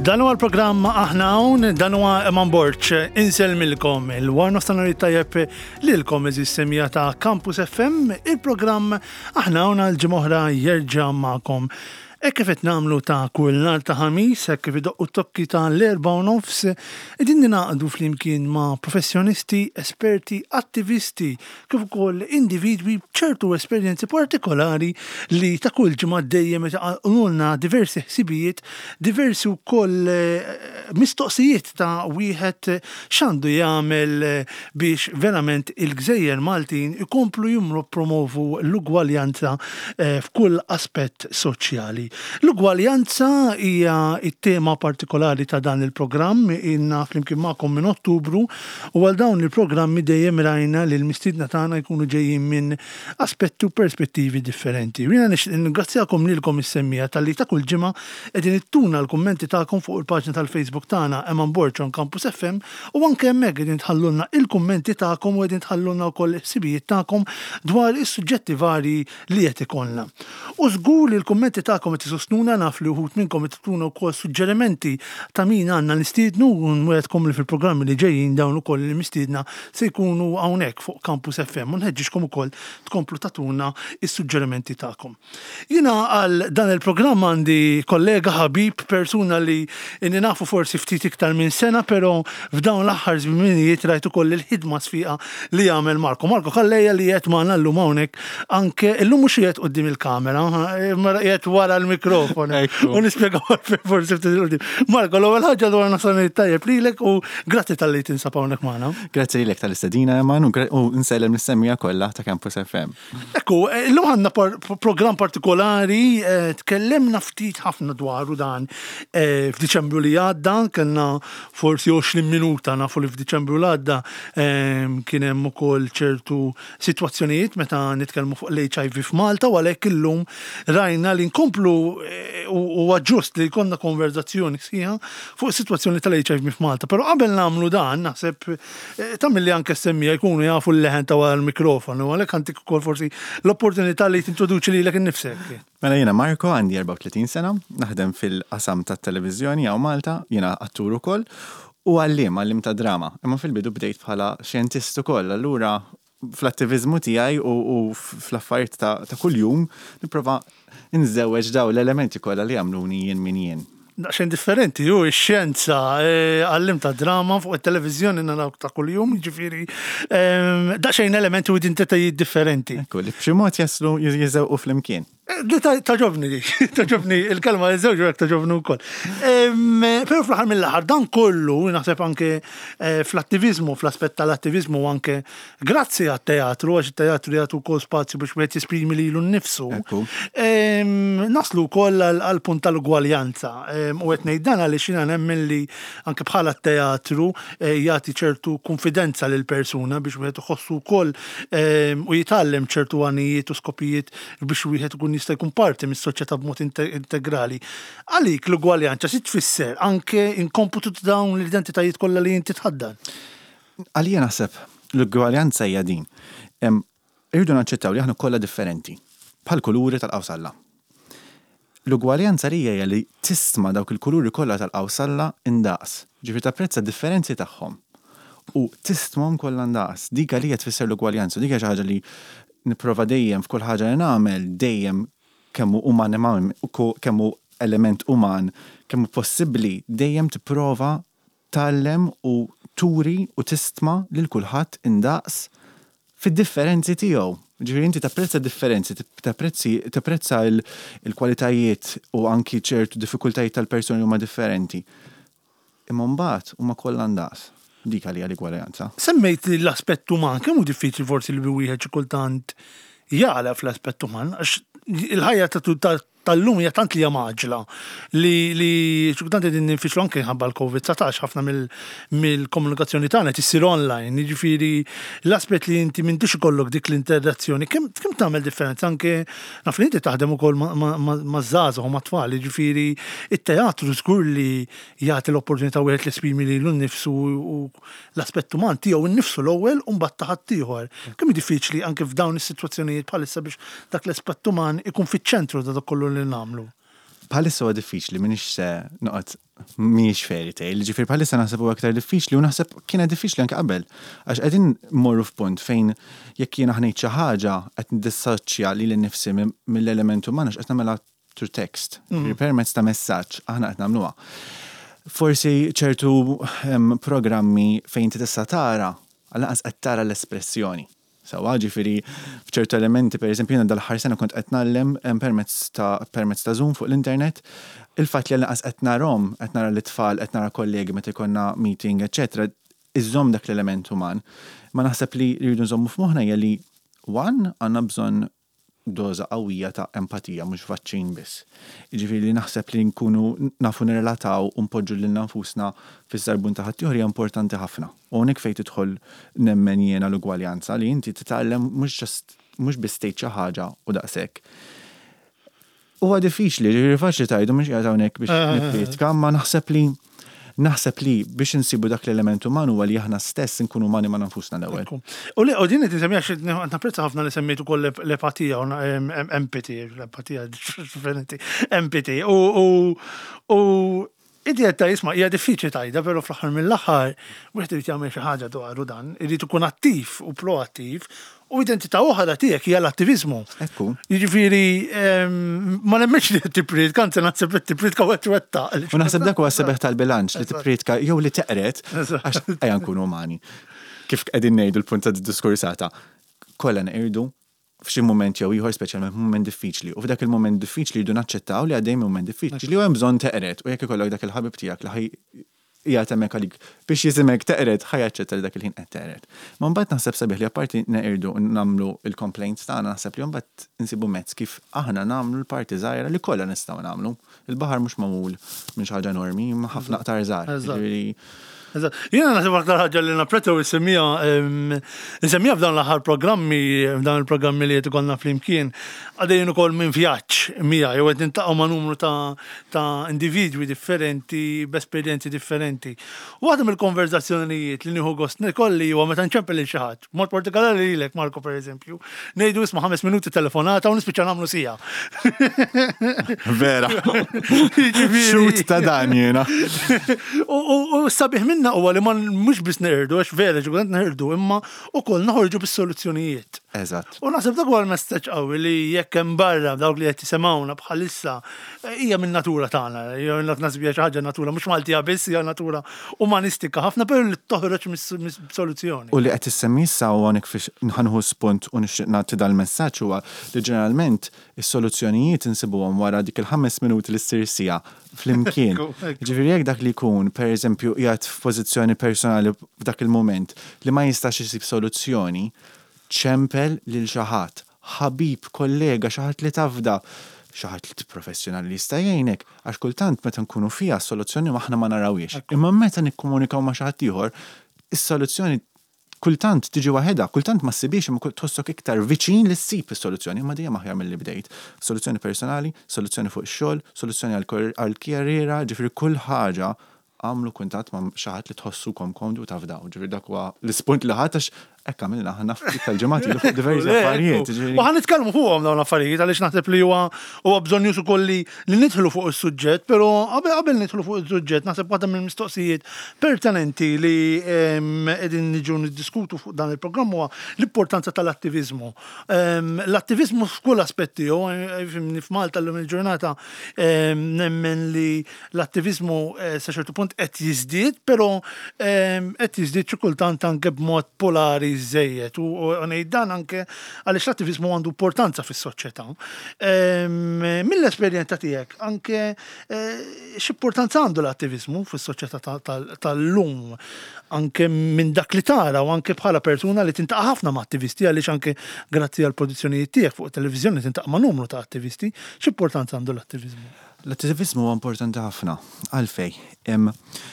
Dan huwa l-programm aħna hawn, dan huwa Eman Borċ, inselmilkom il-war nofstanhar tajjeb lilkom eżis semija ta' Campus FM, il-programm aħna hawn għal-ġimgħa oħra jerġa' magħkom. Kif qed nagħmlu ta' kull nhar ta' ħamis, kif idoqqu t-tokki ta' l-4:30, qegħdin ninaqdu flimkien ma' professjonisti, esperti, attivisti, kif ukoll individwi b'ċertu esperjenzi partikolari li ta' kull ġimgħa dejjem għalulna diversi ħsibijiet, diversi wkoll mistoqsijiet ta' wieħed x'għandu jagħmel biex verament il-Gżejjer Maltin ikomplu jippromovu l-ugwaljanza f'kull aspett soċjali. L-ugwaljanza hija it-tema partikolari ta' dan il-programm inna flimkien magħkom minn Ottubru u għal dawn il-programmi dejjem rajna li l-mistiedna tagħna jkunu ġejjin minn aspetti u perspettivi differenti. Jiena ningrazzjakom lilkom is-semmija tal-li ta' kull ġimgħa qegħdin ittuna l-kummenti tagħkom fuq il-paġna tal-Facebook tagħna Eman Borċ on Campus FM u anke hemmhekk qegħdin tħallulna il-kummenti tagħkom u qegħdin tħallulna wkoll il-ħsibijiet tagħkom dwar is-suġġetti varji li qed ikollna. U żgur li l-kummenti tagħkom tisostnuna naf li uħut minnkom tituna wkoll suġġerimenti ta' min għandna nistiednu u nwedkom li fil-programmi li ġejjin dawn ukoll li mistiedna se jkunu hawnhekk fuq Campus FM u nħeġġixkom ukoll tkomplu tatuna is-suġġerimenti tagħkom. Jiena għal dan il-programm għandi kollega ħabib, persuna li inni nafu forsi ftit iktar minn sena, però f'dawn l-aħħar żminijiet rajt ukoll il-ħidma sfiqa li jagħmel Marko. Marko ħallejja li qed magħna llum hawnhekk anke illum mhux qiegħed quddiem il-kamera, qiegħed wara l-mikrofon. U nispjega forsi ftit il-qudiem. Marko, l-ewwel ħaġa dwar nofsanhar tajjeb lilek u grazzi tal-li tinsab hawnhekk magħna. Grazzi lilek tal-istedina Eman u nsellem lis-semmija kollha ta' Campus FM. Ekku, illum għandna programm partikolari, tkellimna ftit ħafna dwaru dan f'Diċembru li għadda, kellna forsi 20 minuta nafu li f'Diċembru li għadda kien hemm ukoll ċertu sitwazzjonijiet meta nitkellmu fuq l-HIV f'Malta u għalhekk illum rajna li nkomplu u ġust li jkollna konverzazzjoni sħiħa fuq is-sitwazzjoni tal-HIV f'Malta. Però qabel nagħmlu dan naħseb tagħmel li anke semmija jkunu jafu l-leħen ta' wara l-mikrofonu għalhekk għandik ukoll forsi l-opportunità li tintroduċi lilek innifsek. Mela jiena Marko għandi 34 sena, naħdem fil-qasam tat-televiżjoni hawn Malta, jiena attur ukoll u għallim ta' drama. Imma fil-bidu bdejt bħala xjentist ukoll, allura fl-attivizmu tiegħi u fl-affarijiet ta' kuljum nipprova nżewweġ daw l-elementi kollha li għamluni jien min jien. Daqsxejn differenti, ix-xjenza għallim ta' drama fuq it-televiżjoni naraw ta' kuljum, ġifieri daqsxejn elementi u identitajiet differenti. Ekku li b'xi mod jaslu jiżewqu flimkien. Taġobni il-kelma iż-żewġ hekk taġobni wkoll. Però fl-aħħar mill-aħħar dan kollu naħseb anke fl-attiviżmu, fl-aspett tal-attiviżmu anke grazzi għat-teatru għax it-teatru jagħtu wkoll spazju biex wieħed jesprimi lilu nnifsu. Naslu wkoll għall punt tal-ugwaljanza. U qed ngħid dan għaliex jiena nemmen li anke bħala t-teatru jagħti ċertu konfidenza lil persuna biex wieħed iħossu wkoll u jitgħallem ċertu għanijiet u skopijiet biex wieħed ikun jista' jkun parti mis-soċjetà b'mod integrali. Għalik l-ugwaljanza xi tfisser anke inkomputu dawn l-identitajiet kollha li inti tħaddan? Għalija naħseb l-ugwaljanza hija din. Irridu naċċettaw li aħna kollha differenti, bħal kuluri tal-qawsalla. L-ugwaljanza hija li tisma' dawk il-kuluri kollha tal-qawsalla indaqs, ġifieri tapprezza differenzi tagħhom. U tisthom kollha indaqs. Dik għalija tfisser l-ugwaljanza, dik hija xi ħaġa li nipprova dejjem f'kull ħaġa li nagħmel dejjem kemm hu element uman, kemm hu possibbli dejjem tipprova tgħallem u turi u tistma' lil kulħadd indaqs fid-differenzi tiegħu. Ġifieri inti tapprezza differenzi, tapprezza l-kwalitajiet u anki ċertu diffikultajiet tal-persuni huma differenti. Imma mbagħad huma kollha ndaqs. Dik għalija l-igwaljanza. Semmejt l-aspett uman, kemm hu diffiċli forsi li wieħed xi kultant jaqla fl-aspett uman għax il-ħajja tal-lum hija tant li hija maġla li xi kultant qegħdin nifixlu anke ħabba l-COVID-19 ħafna mill-komunikazzjoni tagħna qed issir online, jiġifieri l-aspett li inti m'intix ikollok dik l-interazzjoni, kemm tagħmel differenza anke naf li inti taħdem ukoll maż-żgħażagħ u mat-tfal, jiġifieri it-teatru żgur li jagħti l-opportunità wieħed li esprimi lilu nnifsu u l-aspett uman tiegħu innifsu l-ewwel u mbagħad ta' ħadd ieħor. Kemm diffiċli anke f'dawn is-sitwazzjonijiet bħalissa biex dak l-aspett uman ikun fiċ-ċentru ta' dak kollu li nagħmlu. Bħalissa huwa diffiċli minix se noqgħod mhijiex fairy tale, ġifier bħalissa naħseb huwa aktar diffiċli u naħseb kienet diffiċli anke qabel. Għax qegħdin morru f'punt fejn jekk jiena ħnejt xi ħaġa qed nidissoċja lili nnifsi mill-element uman għax qed nagħmilha through text. Permezz ta' messaġġ aħna qed nagħmluha. Forsi ċertu programmi fejn tista' tara għal-lanqas qed tara l-espressjoni. Sawa, ġifiri, f'ċertu elementi, per eżempju, jiena dal-ħar sena kont qed nagħlem permezz ta' Zoom fuq l-internet, il-fatt li għal-lanqas qed narahom, qed nara l-itfal, qed nara kollegi meta jkollna meeting, eċetera, iżżomm dak l-element uman. Ma naħseb li rridu nżommu f'moħħna hija li għandna bżonn doza qawwija ta' empatija mhux vaċċin biss. Jiġifieri naħseb li nkunu nafu nirrelataw u npoġġu lil nfusna fis-żarbun ta' ħadd ieħor hija importanti ħafna. U hawnhekk fejn tidħol nemmen jiena l-ugwaljanza li inti titgħallem mhux biss tgħid xi ħaġa u daqshekk. Huwa diffiċli, ġifieri faċli tgħidu mhux qiegħed hawnhekk biex nippretika, ma naħseb li biex insibu dak l-element uman huwa li aħna stess nkunu umani ma' nfusna l-ewwel. U din qed insemmiha xi napprezza ħafna li semmejtu ukoll l-empatija u empatija differenti, empathy u idea ta' jisma' hija diffiċli tajda, però fl-aħħar mill-aħħar wieħed irid jagħmel xi ħaġa dwaru dan, irid ikun attiv u proattiv. U identità oħra tiegħek hija l-attiviżmu. Ekku. Jiġifieri ma nemmenx li tippritka, anzi naħseb li tippritka u twettaq. U naħseb dak huwa sebeħ tal-bilanċ li tippritka jew li teqret għax ejja nkunu umani. Kif qegħdin ngħidu l-punt tad-diskursata. Kollha neqirdu f'xi mument jew ieħor speċjalment mument diffiċli. U f'dak il-mument diffiċli jridu naċċettaw li għaddej mument diffiċli u hemm bżonn teqret u jekk ikollok dak il-ħabib tiegħek li jgħat hemmhekk għalik biex jisimek teqret ħajaċċetta li dak il-ħin qed teqret. Ma mbagħad naħseb sabiħ li apparti neqirdu nagħmlu il-complaints tagħna naħseb li mbagħad insibu mezz kif aħna nagħmlu l-parti żgħira li kollha nistgħu nagħmlu. Il-baħar mhux magħmul minn xi ħaġa enormi, ma ħafna qtar żgħar. Jiena naħseb aktar ħaġa li napprezza u nsemmija f'dawn l-aħħar programmi, f'dawn il-programmi li qed ikollna flimkien, għaddejjin ukoll minn vjaġġ miegħi jew qed nintaqgħu ma' numru ta' individwi differenti b'esperjenzi differenti. Waħda mill-konverzazzjonijiet li nieħu gost nikolli huwa meta nċempel lil xi ħadd, mod partikolari lilek Marko pereżempju, ngħidu isma' 5 minuti telefonata u nispiċċa nagħmlu sija. Vera. Xut ta' dan jiena. U sabiħ minna huwa li ma mhux biss neħirdu għax vera ġulant neħirdu imma ukoll naħorġu bis-soluzzjonijiet. Eżatt. U naħseb dak huwa l-messaġġ qawwi li jekk hemm barra dawk li qed jisimgħuna bħalissa hija min natura tagħna, jew naħseb hija xi ħaġa natura mhux Maltija biss hija natura umanistika ħafna però li toħroġ mis-soluzzjoni. U li qed issemmi issa hawnhekk fiex nħanħu spunt u nixtieq nagħti dal-messaġġ huwa li ġeneralment is-soluzzjonijiet insibuhom wara dik il-5 minuti li ssir sija flimkien. Ġifieri jekk dak li jkun pereżempju qiegħed f'pożizzjoni personali f'dak il-mument li ma jistax isib soluzzjoni, ċempel lil xi ħadd, ħabib, kollega, xi ħadd li tafda, xi ħadd li professjonali li jista' jgħinek, għax kultant meta nkunu fiha s-soluzzjoni aħna ma narawhiex. Imma meta nikkomunikaw ma xi ħadd ieħor, is-soluzzjoni kultant tiġi waħedha, kultant ma ssibix imma tħossok iktar viċin li ssib is-soluzzjoni, imma dejjem aħjar milli bdejt. Soluzzjoni personali, soluzzjoni fuq ix-xogħol, soluzzjoni għall-kjarriera, ġifieri kull ħaġa għamlu kuntatt ma' xi ħadd li tħossukom komdu tafdaw. Ġifieri dak huwa l-ispunt li ħadd għax hekk għamilna aħna tal-ġimgħat fuq diversi affarijiet. U ħan nitkellmu fuqhom dawn l-affarijiet għaliex naħseb li huwa bżonn jusu kolli li nidħlu fuq is-suġġett, però qabel nidħlu fuq is-suġġett naħseb waħda mill-mistoqsijiet pertinenti li qegħdin niġu niddiskutu fuq dan il-programm huwa l-importanza tal-attiviżmu. L-attiviżmu f'kull aspetti f'Malta llum il-ġurnata nemmen li l-attiviżmu sa ċertu punt qed jiżdied, però qed jiżdied xi kultant anke b'mod polari żejjed u ngħid dan anke għaliex l-attiviżmu għandu importanza fis-soċjetà. Mill-esperjenza tiegħek anke x'importanza għandu l-attiviżmu fis-soċjetà tal-lum anke minn dak li tara u anke bħala persuna li tintaqa' ħafna ma' attivisti għaliex anke grazzi għall produzzjonijiet tiegħek fuq it-televiżjoni tintaqa' ma' numru ta' attivisti, x'importanza għandu l-attiviżmu? L-attiviżmu huwa importanti ħafna għalfejn.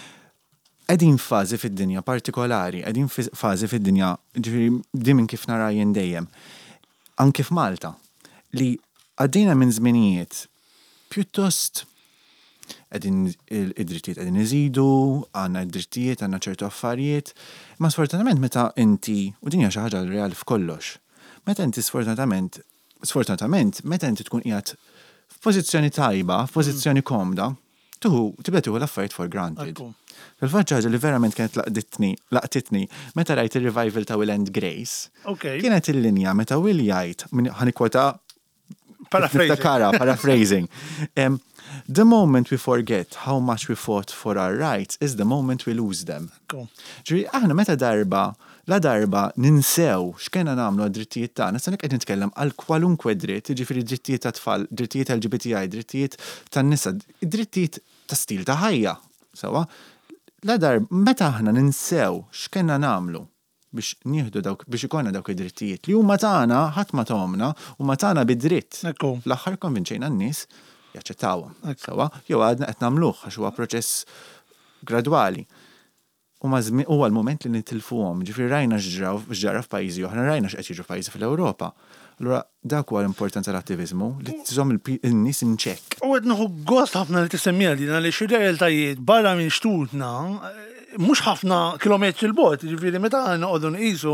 Qegħdin fażi fid-dinja partikolari, qegħdin fażi fid-dinja ġifieri din kif nara jien dejjem. Anke f'Malta li għaddejna minn żminijiet pjuttost qegħdin id-drittijiet qegħdin iżidu, għandna d-drittijiet, għandna ċertu affarijiet, ma sfortunatament meta inti u din hija xi ħaġa reali f'kollox. Meta inti sfortunatament meta inti tkun qiegħed f'pożizzjoni tajba, f'pożizzjoni komda, tibda tieħu l-affarijiet for granted. Fil-fatt ħaġa li verament kienet laqtitni meta rajt ir-revival ta' Will and Grace. Kienet il-linja meta Will jgħid ħanikwota paraphrasing. The moment we forget how much we fought for our rights is the moment we lose them. Ġiri, aħna meta la darba ninsew x'kena nagħmlu għad-drittijiet tagħna, sa qed nitkellem għal kwalunkwe dritt, jiġifieri drittijiet ta' tfal, drittijiet LGBTI, drittijiet tan-nisa, drittijiet ta' stil ta' ħajja. Sewa, la darba meta aħna ninsew x'kena nagħmlu biex nieħdu biex ikollna dawk id-drittijiet li huma tagħna ħadd ma tomna huma tagħna bid-dritt. Fl-aħħar konvinċejna n-nies jaċċettawhom. Sewa, jew għadna qed nagħmluh għax huwa proċess gradwali. Huwa l-moment li nitilfuhom, ġifieri rajna x'ġara f'pajjiżi oħra, rajna x'qed jiġu f'pajjiżi fl-Ewropa. Allura dak huwa l-importanza tal-attiviżmu li tżomm in-nies in check. U qed nieħu gost ħafna li tisemmija din għaliex ir-realtajiet barra minn xtutna mhux ħafna kilometri l-bot, ġifieri meta noqogħdu nqisu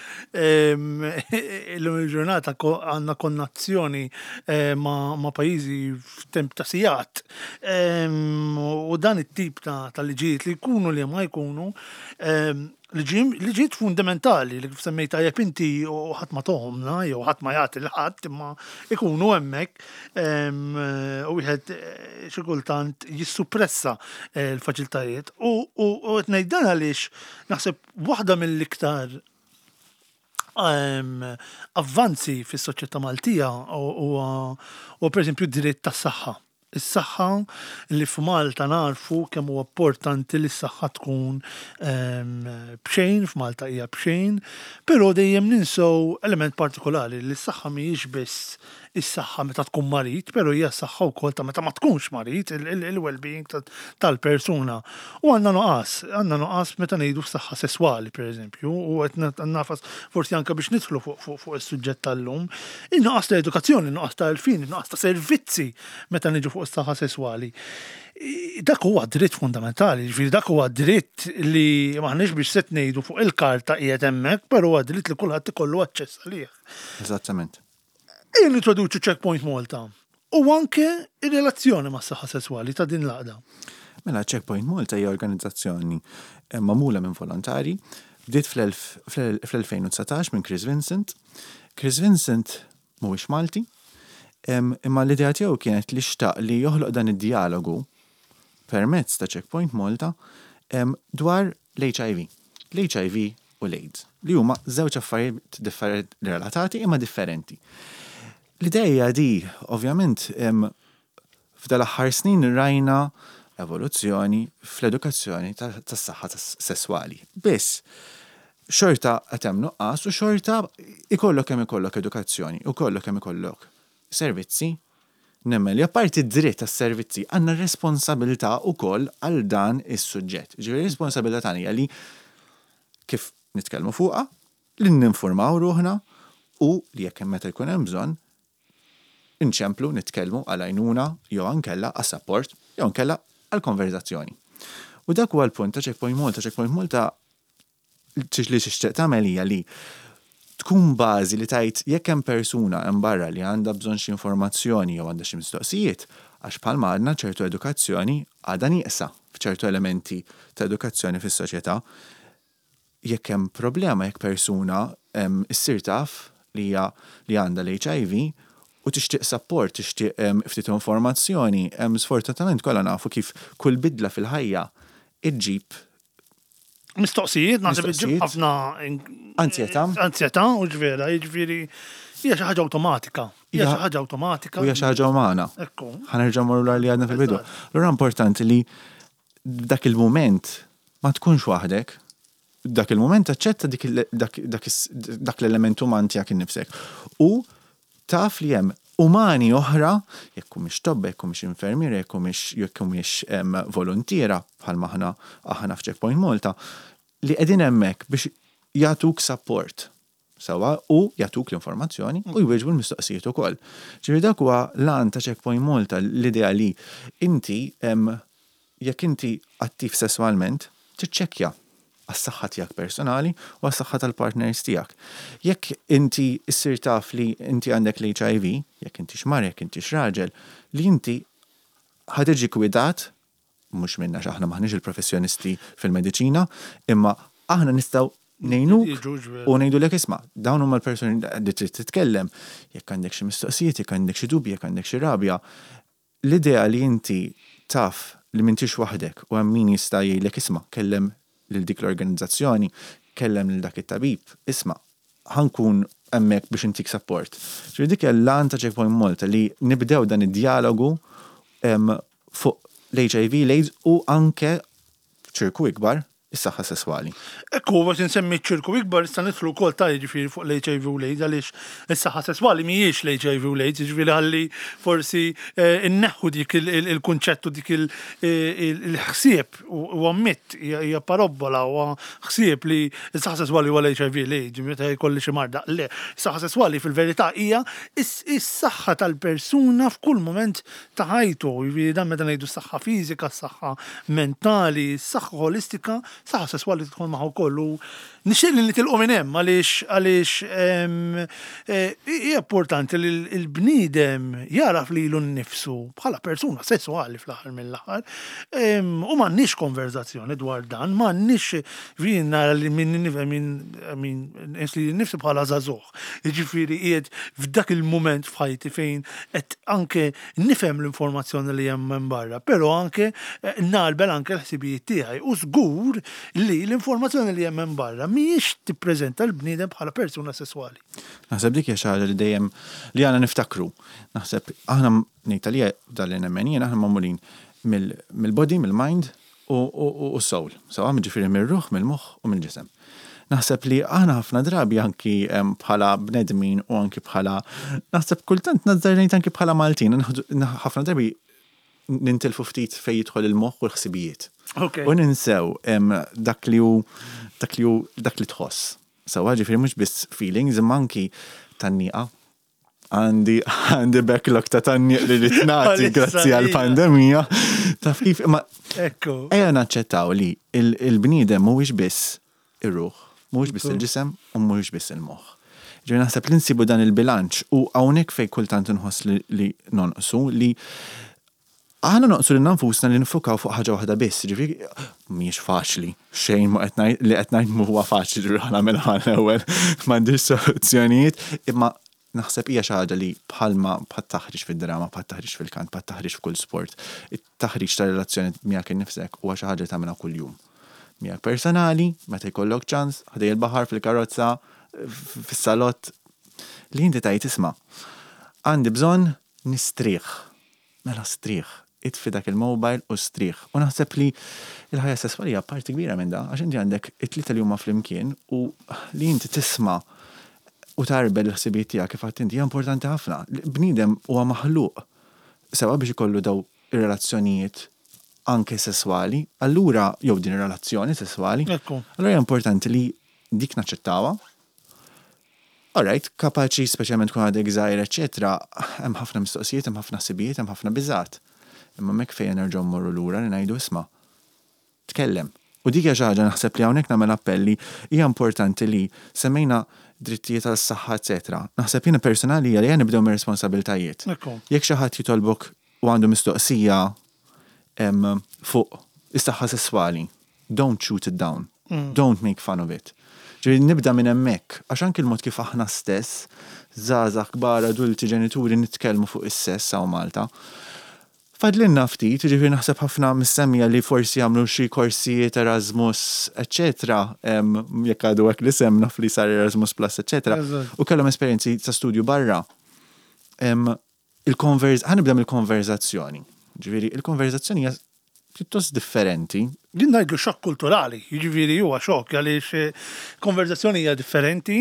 l-ġurnata għandna konnazzjoni ma' pajjiżi f'temp ta' sigħat. U dan it-tip ta' liġijiet li jkunu li ma jkunu liġijiet fundamentali li semmejta jekk inti u ħadd ma toħomna jew ħadd ma jagħti l-ħadd imma ikunu hemmhekk u wieħed xi kultant jissuppressa l-faċilitajiet u qed ngħid dan għaliex naħseb waħda mill-iktar avvanzi fis-soċjetà Maltija u pereżempju d-dritt tas-saħħa. Is-saħħa li f'Malta narfu kemm huwa importanti li s-saħħa tkun bxejn, f'Malta hija bxejn, però dejjem ninsew element partikolari li s-saħħa mhijiex biss is-saħħa meta tkun marit, però hija s-saħħa wkoll ta' meta ma tkunx marit, il-well-being tal-persuna. U għandna nuqqas meta ngħidu f'saħħa sesswali pereżempju, u qed nafas forsi anke biex nidħlu fuq is-suġġett tal-lum, in-nuqqas ta' edukazzjoni, in-nuqqas ta' għarfien, in-nuqqas ta' servizzi meta niġu fuq is-saħħa sesswali. Dak huwa dritt fundamentali, ġifieri dak huwa dritt li maħniex biex se ngħidu fuq il-karta qiegħed hemmhekk, però huwa dritt li kulħadd ikollu aċċess għalih. Eżattament. Introduċu Checkpoint Malta u anke ir-relazzjoni ma' s-saħħa sesswali ta' din l-għaqda. Mela Checkpoint Malta hija organizzazzjoni magħmula minn volontari, bdiet fl-2019 minn Chris Vincent. Chris Vincent mhuwiex Malti, imma l-idea tiegħu kienet li xtaq li joħloq dan id-dialogu permezz ta' Checkpoint Malta dwar l-HIV. L-HIV u l-AIDS, li huma żewġ affarijiet relatati imma differenti. L-idea di, ovvjament, f'dal-aħħar snin rajna evoluzzjoni fl-edukazzjoni tas-saħħa sesswali. Biss, xorta qed hemm nuqqas u xorta ikollok kemm ikollok edukazzjoni u kollok kemm ikollok servizzi, nemmel li apparti d-dritt tas-servizzi għandna responsabilità wkoll għal dan is-suġġett. Ġifieri responsabilità tagħna hija li kif nitkellmu fuqha, li ninformaw ruħna u li jekk hemm meta jkun hemm bżonn inċemplu nitkellmu għal għajnuna jew ankella għas-support jew ankella għal konverzazzjoni. U dak huwa l-punt ta' Checkpoint Malta. Checkpoint Malta li tixtieq tagħmel hija li tkun bażi li tajt jekk hemm persuna hemm barra li għandha bżonn xi informazzjoni jew għandha xi mistoqsijiet għax bħalma għandna ċertu edukazzjoni għadha nieqsa f'ċertu elementi ta' edukazzjoni fis-soċjetà. Jekk hemm problema jekk persuna issir taf li għandha l-HIV u tixtieq support, tixtieq ftit informazzjoni, sfortunatament kollha nafu kif kull bidla fil-ħajja iġġib mistoqsijiet, naħseb iġġib ħafna ansjetà u jiġifieri hija xi ħaġa awtomatika. Hija xi ħaġa awtomatika. U hija xi ħaġa umana. Ekku. Ħanerġa' morru li għadna fil-bidu. Allura importanti li dak il-mument ma tkunx waħdek, dak il-mument taċċetta dak l-element uman tiegħek innifsek. U taf li hemm umani oħra, jekk mhix tobba, jekk mhix infermiera, jekk mhix volontiera bħalma aħna f'Checkpoint Malta, li qegħdin hemmhekk biex jagħtuk support sewa u jagħtuk l-informazzjoni u jwieġbu l-mistoqsijiet ukoll. Ġifieri dak huwa l-għan ta' Checkpoint Malta l-idea li inti jekk inti attiv sesswalment tiċċekkja għas-saħħa tiegħek personali u għas-saħħa tal-partners tiegħek. Jekk inti issir taf li inti għandek l-HIV, jekk inti xmar, jekk inti xraġel, li inti ħadeġi kwidat, mhux minna x'aħna maħniex il-professjonisti fil-mediċina, imma aħna nistgħu nejnuk u nejdu l-ek isma, dawn huma l-personi li trid titkellem, jekk għandek xi mistoqsijiet, jekk għandek xi dubji, jekk għandek xi rabja. L-idea li inti taf li m'intix waħdek u hemm min jista' jgħidlek isma' kellem lil dik l-organizzazzjoni, kellem lil dak it-tabib, isma' ħankun hemmhekk biex intik support. Ġifieri dik l-lan ta' Checkpoint Malta li nibdew dan id-dialogu fuq l-HIV, l-AIDS u anke ċirku ikbar is-saħħa sesswali. Ekku, biex nsemmi ċirku ikbar, issa nidħlu wkoll ta' jiġifieri fuq l-HIV u l-AIDS għaliex is-saħħa sesswali mhijiex l-HIV u l-AIDS, jiġifieri ħalli forsi inneħħu dik il-kunċett u dik il-ħsieb u ammett hija parabbola u ħsieb li s-saħħa sesswali huwa l-HIV l-AIDS, meta jkolli xi marda. Le, is-saħħa sesswali fil-verità hija is-saħħa tal-persuna f'kull mument ta' ħajtu, jiġifieri dan meta ngħidu s-saħħa fiżika, s-saħħa mentali, s-saħħa holistika, saħħa sesswali tidħol magħha wkoll u nixtieq li nitilqu minn hemm għaliex hija importanti li l-bniedem jaraf lilu nnifsu bħala persuna sesswali fl-aħħar mill-aħħar u m'għandniex konverzazzjoni dwar dan, m'għandniex vien nara li min nnifsi bħala żagħżugħ. Jiġifieri qiegħed f'dak il-mument f'ħajti fejn qed anke nifhem l-informazzjoni li hemm minn barra, però anke naqbel anke l-ħsibijiet tiegħi u żgur li l-informazzjoni li hemm minn barra mhijiex tippreżenta l-bniedem bħala persuna sesswali. Naħseb dik hija xi ħaġa li dejjem li għandna niftakru. Naħseb aħna ngħid dan nemmen jien aħna magħmulin mill-body, mill-mind u s-soul. Sewa ġifieri mir-ruħ, mill-moħħ u mill-ġisem. Naħseb li aħna ħafna drabi anki bħala bnedmin u anki bħala naħseb kultant nażżar ngħid anki bħala Maltin, ħafna drabi nintilfu ftit fejn jidħol il-moħħ u l-ħsibijiet. U ninsew dak li tħoss. Sewa ġifieri mhux biss feelings imma anki tan-nieqa. Għandi backlog ta' tanniq li ritnati grazzi għal-pandemija. Taf kif, ma ejja naċċettaw li il-bniedem mhuwiex biss ir-ruħ, mhuwiex biss il-ġisem u mhuwiex biss il-moħħ. Ġifieri naħseb li nsibu dan il-bilanċ u hawnhekk fejn kultant inħoss li nonqsu li aħna noqsu li nfusna li nifukaw fuq ħaġa waħda biss, ġifieri mhijiex faċli, xejn li qed ngħid huwa faċli ġifieri ħana mill-ewwel m'għandix soluzzjonijiet, imma naħseb hija xi ħaġa li bħalma bħat-taħriġ fid-drama, bħat-taħriġ fil-kant, bħat-taħriġ f'kull sport. It-taħriġ ta' relazzjoni miegħek innifsek huwa xi ħaġa li tagħmilha kuljum. Miegħek personali, meta jkollok ċans, ħadej il-baħar fil-karozza, fis-salott, li inti tgħid isma' għandi bżonn nistrieħ. Mela strieħ. Itfi dak il-mobile u strieħ. U naħseb li il-ħajja sesswali hija parti kbira minn da, għax inti għandek it-tlieta li huma flimkien u li inti tisma' u tarbel l-ħsibijiet tiegħek kif għadt inti hija importanti ħafna. Bniedem huwa maħluq sewa biex ikollu daw ir-relazzjonijiet anke sesswali, allura jew din ir-relazzjoni sesswali, allura hija importanti li dik naċċettawha. Alright, kapaċi speċjalment kun għadek żgħir, eċetera, hemm ħafna mistoqsijiet, hemm ħafna ħsibijiet, hemm ħafna biżgħat. Imma mek fejn nerġgħu mmorru lura li ngħidu isma' tkellem. U dik hija xi ħaġa naħseb li hawnhekk nagħmel appelli hija importanti li semmejna drittijiet tal-saħħa, eċetera. Naħseb jiena personali li nibdew mir-responsabbiltajiet. Jekk xi ħadd jitolbok u għandu mistoqsija fuq is-saħħa sesswali, don't shoot it down. Don't make fun of it. Ġifieri nibda minn hemmhekk, għax anke l-mod kif aħna stess, żgħażagħ kbar, adulti, ġenituri nitkellmu fuq is-sess hawn Malta. Fadlinna ftit, ġifieri naħseb ħafna missemmija li forsi jagħmlu xi korsijiet Erasmus, eċetera, jekk għadu hekk l-isem naf li sar Erasmus Plus, eċetera, u kellhom esperjenzi ta' studju barra. Ħanibda mill-konverzazzjoni. Ġifieri il-konverzazzjoni hija pjuttost differenti. Din ngħidlu xokk kulturali, jiġifieri huwa xokk għaliex konverzazzjoni hija differenti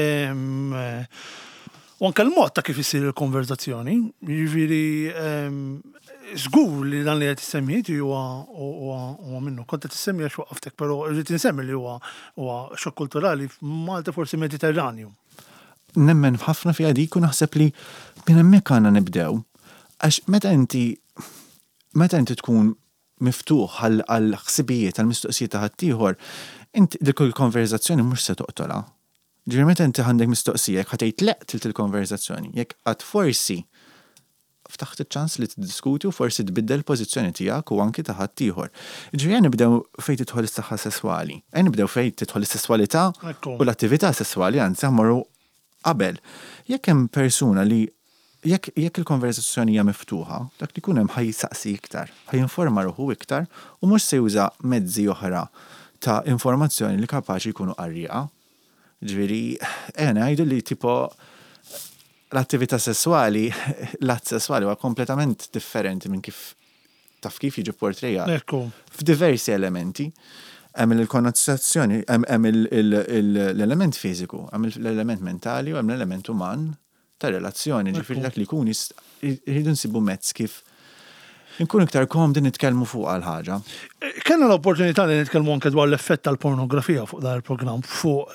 u anke l-mod ta' kif issir il-konverzazzjoni, jiġifieri żgur li dan li qed issemmiet huwa minnu. Kont qed issemmi għax waqaftek, però rrid insemmi li huwa xokk kulturali f'Malta forsi Mediterranju. Nemmen ħafna fiha dik u naħseb li minn hemmhekk għandna nibdew. Għax meta inti tkun miftuħ għal ħsibijiet, għal mistoqsijiet ta' ħaddieħor, inti dik il-konverzazzjoni mhux se toqtolha. Ġifieri meta inti għandek mistoqsija jekk ħatgħid leq tilt il-konverzazzjoni, jekk qatt forsi ftaħt iċ-ċans li tiddiskuti u forsi tbiddel pożizzjoni tiegħek u anki ta' ħadd ieħor. Ġifieri nibdew fejn tidħol is-saħħa sesswali. Nibdew fejn tidħol is-sesswalità u l-attività sesswali anzi mmorru qabel. Jekk hemm persuna li jekk il-konverzazzjoni hija miftuħa, dak li jkun hemm ħajsaqsi iktar, ħajinforma ruħu iktar u mhux se juża mezzi oħra ta' informazzjoni li kapaċi jkunu qarrieqa. Ġifieri ngħidu li tipo l-attività sessuali, l-att sessuali huwa kompletament differenti minn kif jiġi portrejjat f'diversi elementi. Hemm il-konnotazzjoni, hemm l-element fiżiku, hemm l-element mentali u hemm l-element uman ta' relazzjoni. Ġifieri dak li jkun irridu nsibu mezz kif nkun iktar komdi nitkellmu fuq għal-ħaġa. Kellna l-opportunità li nitkellmu anke dwar l-effett tal-pornografija fuq dan il-programm fuq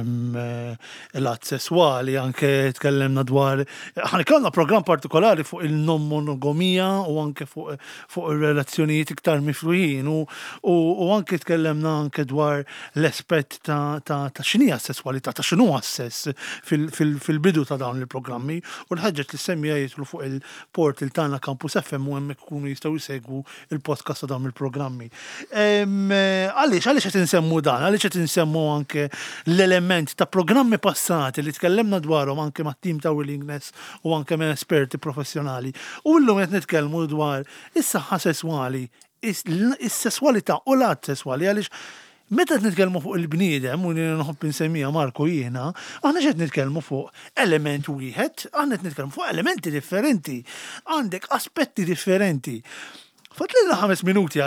l-att sesswali, anke tkellemna dwar kellna programm partikolari fuq il-non monogamija u anke fuq ir-relazzjonijiet iktar mifruħin u anke tkellemna anke dwar l-aspett ta' x'inhija s-sesswalità, ta' x'inhu s-sess fil-bidu ta' dawn il-programmi u l-ħaġġet li semmija jitlu fuq il-portal tagħna Campus FM u hemmhekk ikunu jistgħu jsegwu il-podcast ta' dawn il-programmi. Għaliex qed insemmu dan, għaliex qed insemmu anke l-element ta' programmi passati li tkellemna dwarhom anke mat-tim ta' willingness u anke minn esperti professjonali. U llum qed nitkellmu dwar is-saħħa sesswali, is-sesswalità u l-att sesswali għaliex meta qed nitkellmu fuq il-bniedem u nħobb insemmija Marko jiena, aħna qed nitkellmu fuq element wieħed, aħna qed nitkellmu fuq elementi differenti, għandek aspetti differenti. Fatlilna 5 minuti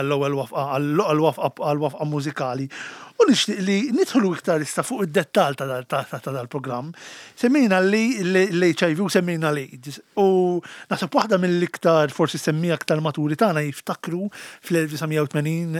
għall-wafqa mużikali u nixtieq li nidħlu iktar issa fuq id-dettall ta' dal-programm. Semmejna l-HIV u semmejna l-AIDS u naħseb waħda mill-iktar forsi semmija aktar maturi tagħna jiftakru fl-1980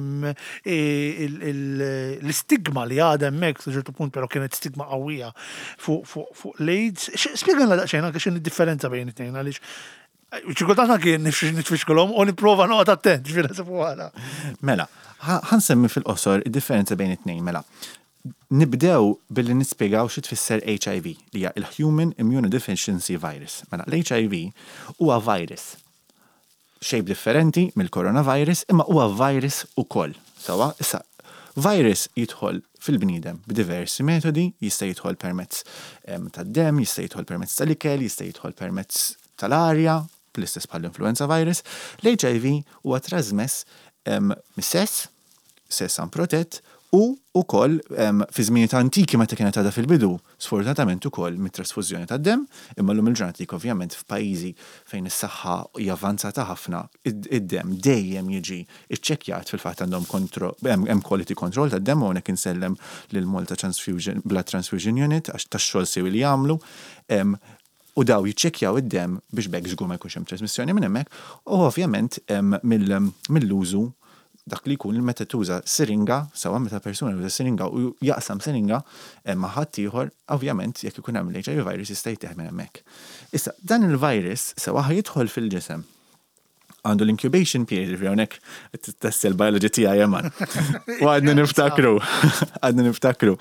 l-istigma li għadha hemmhekk sa ċertu punt però kienet stigma qawwija fuq l-AIDS. Spjegana daqsxejn anke x'inhi differenza bejn it-tnejn għaliex ċikultana kien nifxkolom u niprofa noqgħod attent ġifieri sefu għala. Mela, ħansemmi fil-qosor id-differenza bejn it-tnejn mela. Nibdew billi nispjegaw xi tfisser HIV li hija il-Human Immunodeficiency Virus. Mela, l-HIV huwa virus. Shape differenti mill-coronavirus imma huwa virus ukoll. Sawa, issa virus jidħol fil-bniedem b'diversi metodi, jista' jidħol permezz tad-dem, jista' jidħol permezz tal-ikel, jista' jidħol permezz tal-arja, bl-istess bħall-influenza virus. L-HIV huwa trasmess mis-sess, sess unprotett, u ukoll fi żminijiet antiki meta kienet għadha fil-bidu, sfortunatament ukoll mit-trasfużjoni tad-dem, imma llum il-ġurnata ovvjament f'pajjiżi fejn is-saħħa hija avvanzata ħafna, id-dem dejjem jiġi iċċekkjat fil-fatt għandhom hemm quality control tad-dem u hawnhekk insellem lil Malta Blood Transfusion Unit għax tax-xogħol sewi li jagħmlu. U daw jiċċekkjaw id-dem biex bekk żgur ma jkunx hemm trasmissjoni minn hemmhekk u ovvjament mill-użu dak li jkun meta tuża siringa, sewa meta persuna juża siringa u jaqsam siringa ma' ħadd ieħor, ovvjament jekk ikun hemm l-HIV virus jista' jtieħ minn hemmhekk. Issa dan il-virus sewa jidħol fil-ġisem. Għandu l-incubation period fi hawnhekk test il-biology tiegħi hemm. U għadna niftakru.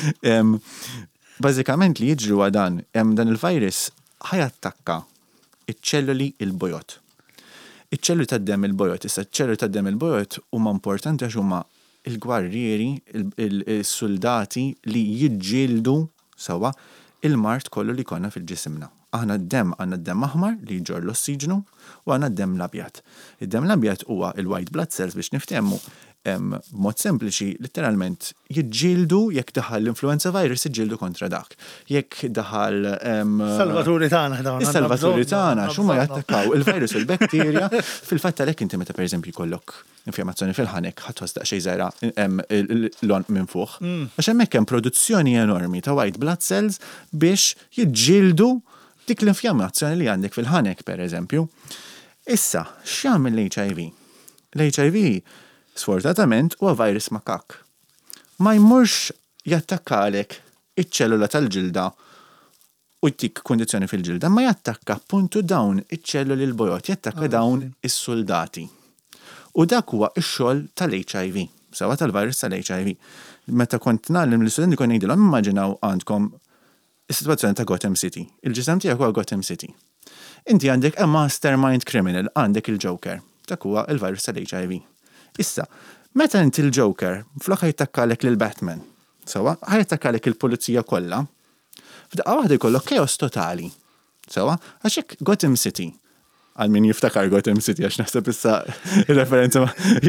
Bażikament li jiġru dan dan il-virus ħajattakka iċ-ċelluli il-bojot. Iċ-ċelluli tad-dem il-bojot, issa ċ-ċelluli tad-dem il-bojot huma importanti għax huma il-gwarrieri, il-soldati li jiġġieldu sewa il-mart kollu li konna fil-ġisimna. Aħna d-dem għandna d-dem aħmar li jġor l-ossiġnu u għandna d-dem l-abjad. Id-dem l-abjad huwa il-white blood cells biex niftehmu mod sempliċi, literalment, jiġġieldu jekk daħal l-influenza virus jiġġieldu kontra dak. Jekk daħal Salvaturi tagħna dawn. Is-salvaturi tagħna x'huma jattakkaw il-virus u l-bakterja fil-fatt għalhekk inti meta pereżempju jkollok infjammazzjoni fil-ħanek ħadd daqsxejn żgħira l-lon minn fuq. Għax hemmhekk hemm produzzjoni enormi ta' white blood cells biex jiġġieldu dik l-infjammazzjoni li għandek fil-ħanek pereżempju. Issa, x'jagħmel l-HIV? L-HIV sfortunatament huwa virus makak. Ma jmurx jattakkalek iċ-ċellula tal-ġilda u jtik kondizzjoni fil-ġilda, ma jattakka appuntu dawn iċ-ċelluli l-bojot, jattakka dawn is-soldati. U dak huwa x-xogħol tal-HIV, sewa tal-virus tal-HIV. Meta kont nagħlem l-istudenti kon ngħidilhom immaġinaw għandkom is-sitwazzjoni ta' Gotham City. Il-ġisem tiegħek huwa Gotham City. Inti għandek a mastermind criminal, għandek il-Joker. Dak huwa il-virus tal-HIV. Issa, meta inti il-Joker, flok ħajtakkalek lil Batman, sewa, ħajtakkalek il-pulizija kollha, f'daqqa waħda jkollok chaos totali. Sewa, għaxek Gotham City. Għal min jiftakar Gotham City, għax naħseb issa il-referenza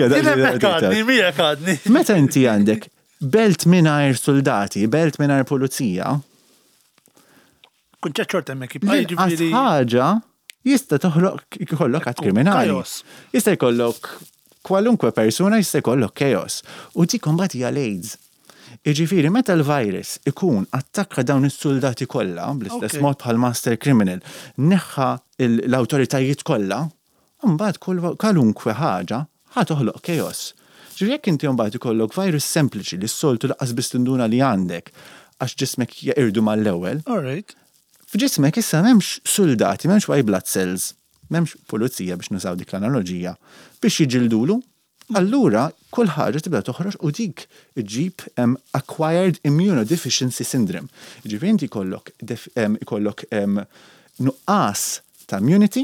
kadni. Meta inti għandek belt mingħajr soldati, belt mingħajr pulizija, kunċett xort hemmhekk ħaġa jista' toħloq ikollok għad kriminali. Jista' jkollok kwalunkwe persuna jista' jkollok chaos. U dik imbagħad hija l-AIDS. Jiġifieri meta l-virus ikun attakka dawn is-soldati kollha bl-istess mod bħal master criminal, neħħa l-awtoritajiet kollha, mbagħad kwalunkwe ħaġa ħa toħloq chaos. Ġifieri jekk inti mbagħad ikollok virus sempliċi li s-soltu laqqas biss tinduna li għandek għax ġismek jaqirdu mal-ewwel. F'ġismek issa m'hemmx soldati, m'hemmx white blood cells, m'hemmx pulizija biex nużaw dik l-analogija biex jiġildulu. Allura kull ħaġa tibda toħroġ u dik iġib acquired immunodeficiency syndrome. Ġifieri inti ikollok nuqqas ta' immunity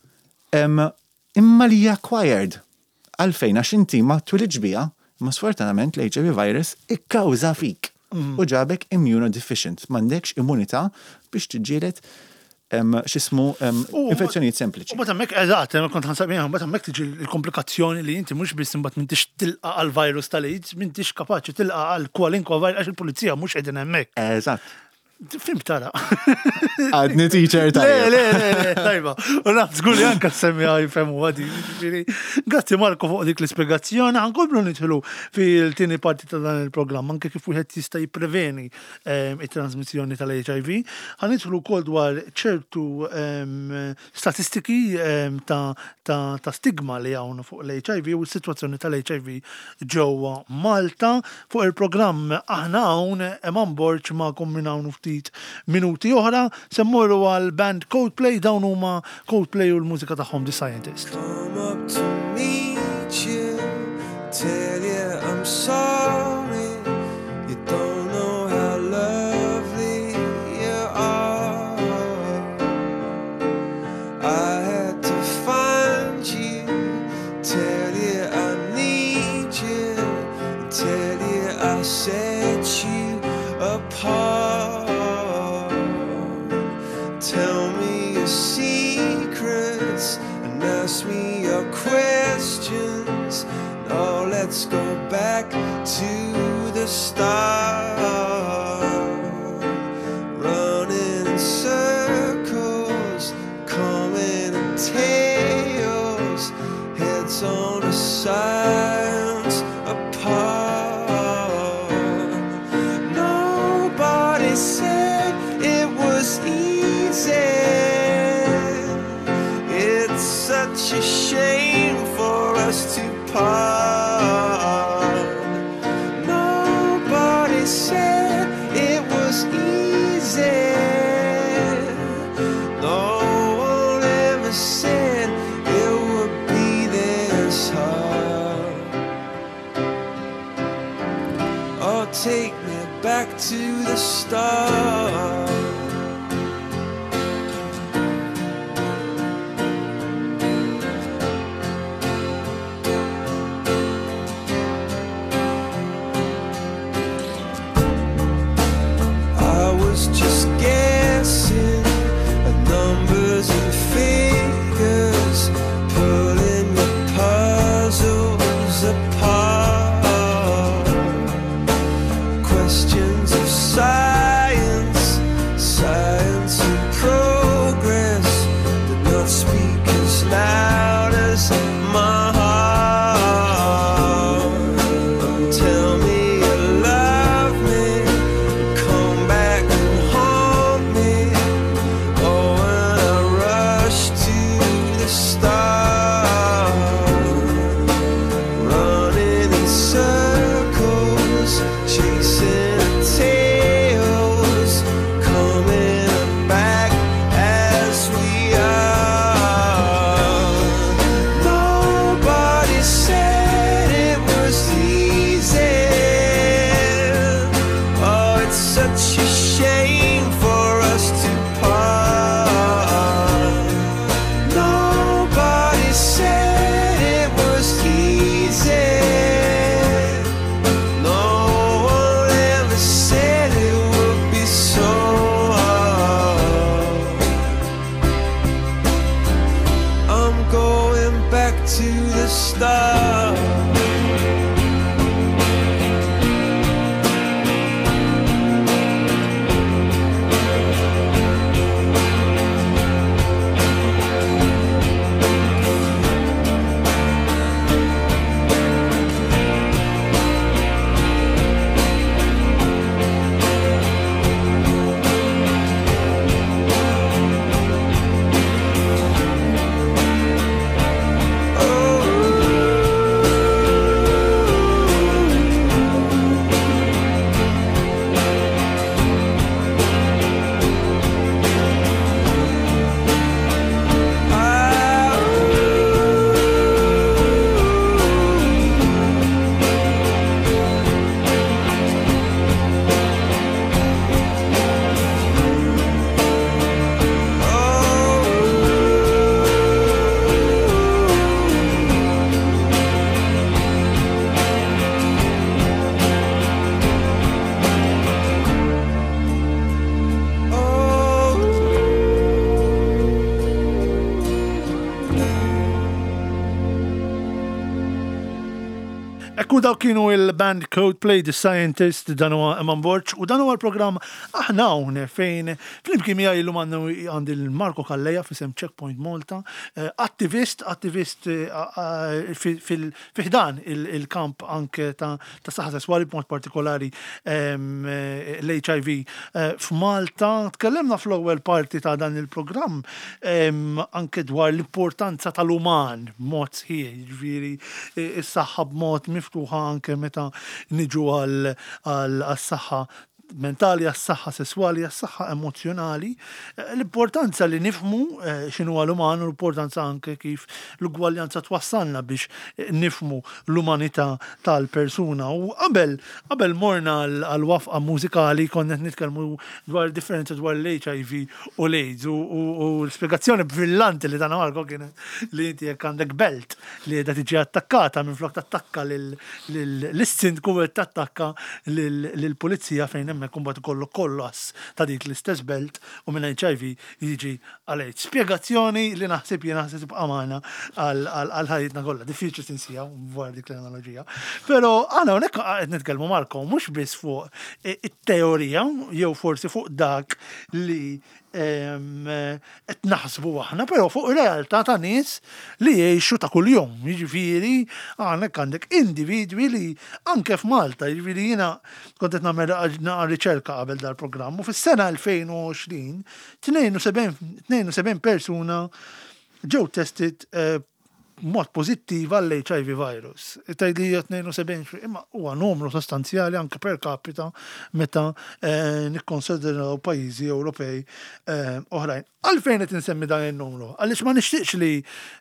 imma li acquired għalfejn għax inti ma twilidx biha, ma sfortunatament l-HIV virus ikkawża fik u ġabek immunodeficient, m'għandekx immunità biex tiġġieled xismu infezzjonijiet sempliċi. U bata mek eżatt, kont ħansabija, bata mek tiġi l-komplikazzjoni li inti mhux biss imbagħad m'intix tilqa' għall-virus tal-AIDS, m'intix kapaċi tilqa' għal kwalinkwa virus għax il-pulizija mhux qegħdin hemmhekk. Eżatt. Film tara. Għadni teacher tajba. Le, tajba. U naf, zgulli anka s-semmi għajfemu għadi. Grazzi Marko fuq dik l-ispiegazzjoni. Għankomplu nitħlu fil-tini parti ta' dan il-programm, anke kif wieħed jista' jippreveni it-transmissjoni tal-HIV. Għanitħlu kol dwar ċertu statistiki ta' stigma li għawna fuq l-HIV u s-situazzjoni tal-HIV ġewwa Malta. Fuq il-programm aħna hawn hemm borċ ma' kombinawnu ftit minuti oħra, semmurru għal band Coldplay, dawn huma Coldplay u l-mużika tagħhom The Scientist. Come up to meet you, tell you I'm sorry, you don't know how lovely you are. I had to find you, tell you I need you, tell you I set you apart. Tell me your secrets and ask me your questions. Now let's go back to the start. Running in circles, coming in tails, heads on the sides apart. Nobody said it was easy. It's such a shame for us to part. Nobody said it was easy. No one ever said it would be this hard. Oh, take me back to the start. Just guessing at numbers and figures, pulling the puzzles apart. Questions of science Ekku daw kienu il-band Coldplay, The Scientist, dan huwa Eman Borċ, u dan huwa l-programm aħna hawn fejn flimkien miegħi illum għandi il-Marco Kalleja fisem Checkpoint Malta, attivist fiħdan il-kamp anke ta' saħħa sesswali b'mod partikolari l-HIV f'Malta. Tkellemna fl-ewwel parti ta' dan il-programm anke dwar l-importanza tal-uman b'mod sħiħ, jiġifieri is-saħħa b'mod miftuħa anke meta niġu għas-saħħa mentali, għas-saħħa sesswali, għas-saħħa emozjonali. L-importanza li nifhmu x'inhu l-uman u l-importanza anke kif l-ugwaljanza twassalna biex nifhmu l-umanità tal-persuna. U qabel morna għal-wafqa mużikali konna nitkellmu dwar differenza dwar l-HIV u l-AIDS u l-spjegazzjoni brillanti li dan Marco kienet li inti jekk għandek belt li qiegħda tiġi attakkata minflok tattakka l-istindku tattakka lill-pulizija fejn hemm kumbat kollu kollas ta' dik l-istess belt u minn HIV jiġi għal-AIDS. Spiegazzjoni li naħseb għamana għal-ħajitna kollha. Diffiċli tinsija dwar dik l-analoġija. Però għana hawnhekk qed nitkellmu Marco mhux biss fuq it-teorija jew forsi fuq dak li qed naħsbu aħna, però fuq realtà ta' nies li jgħixu ta' kuljum. Jiġifieri għandek individwi li anke f'Malta, jiġifieri jiena kont qed nagħmel riċerka qabel dal-programm u fis-sena 2020 72 persuna ġew tested mod pożittiva għall-HIV virus. Tajli 72, imma huwa numru sostanzjali anke per capita meta nikkonsidraw pajjiżi Ewropej oħrajn. Għalfejn qed insemmi dan in-numru? Għaliex ma nixtieqx li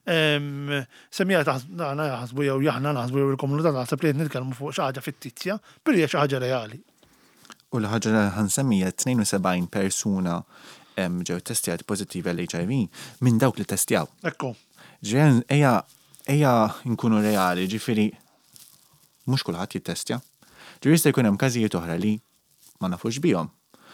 semmija taħsbuna jaħsbu jew aħna naħsbu jew il-komunità taħseb li qed nitkellmu fuq xi ħaġa fittizja, però hija xi ħaġa reali. U l-ħaġa li ħansemmija 72 persuna ġew testjati pożittivi għall-HIV minn dawk li testjaw. Ekku. Ġen, eja nkunu reali, ġifiri, mux kulħadd jittestja. Ġifiri se jkun hemm każijiet oħra li ma nafux bihom.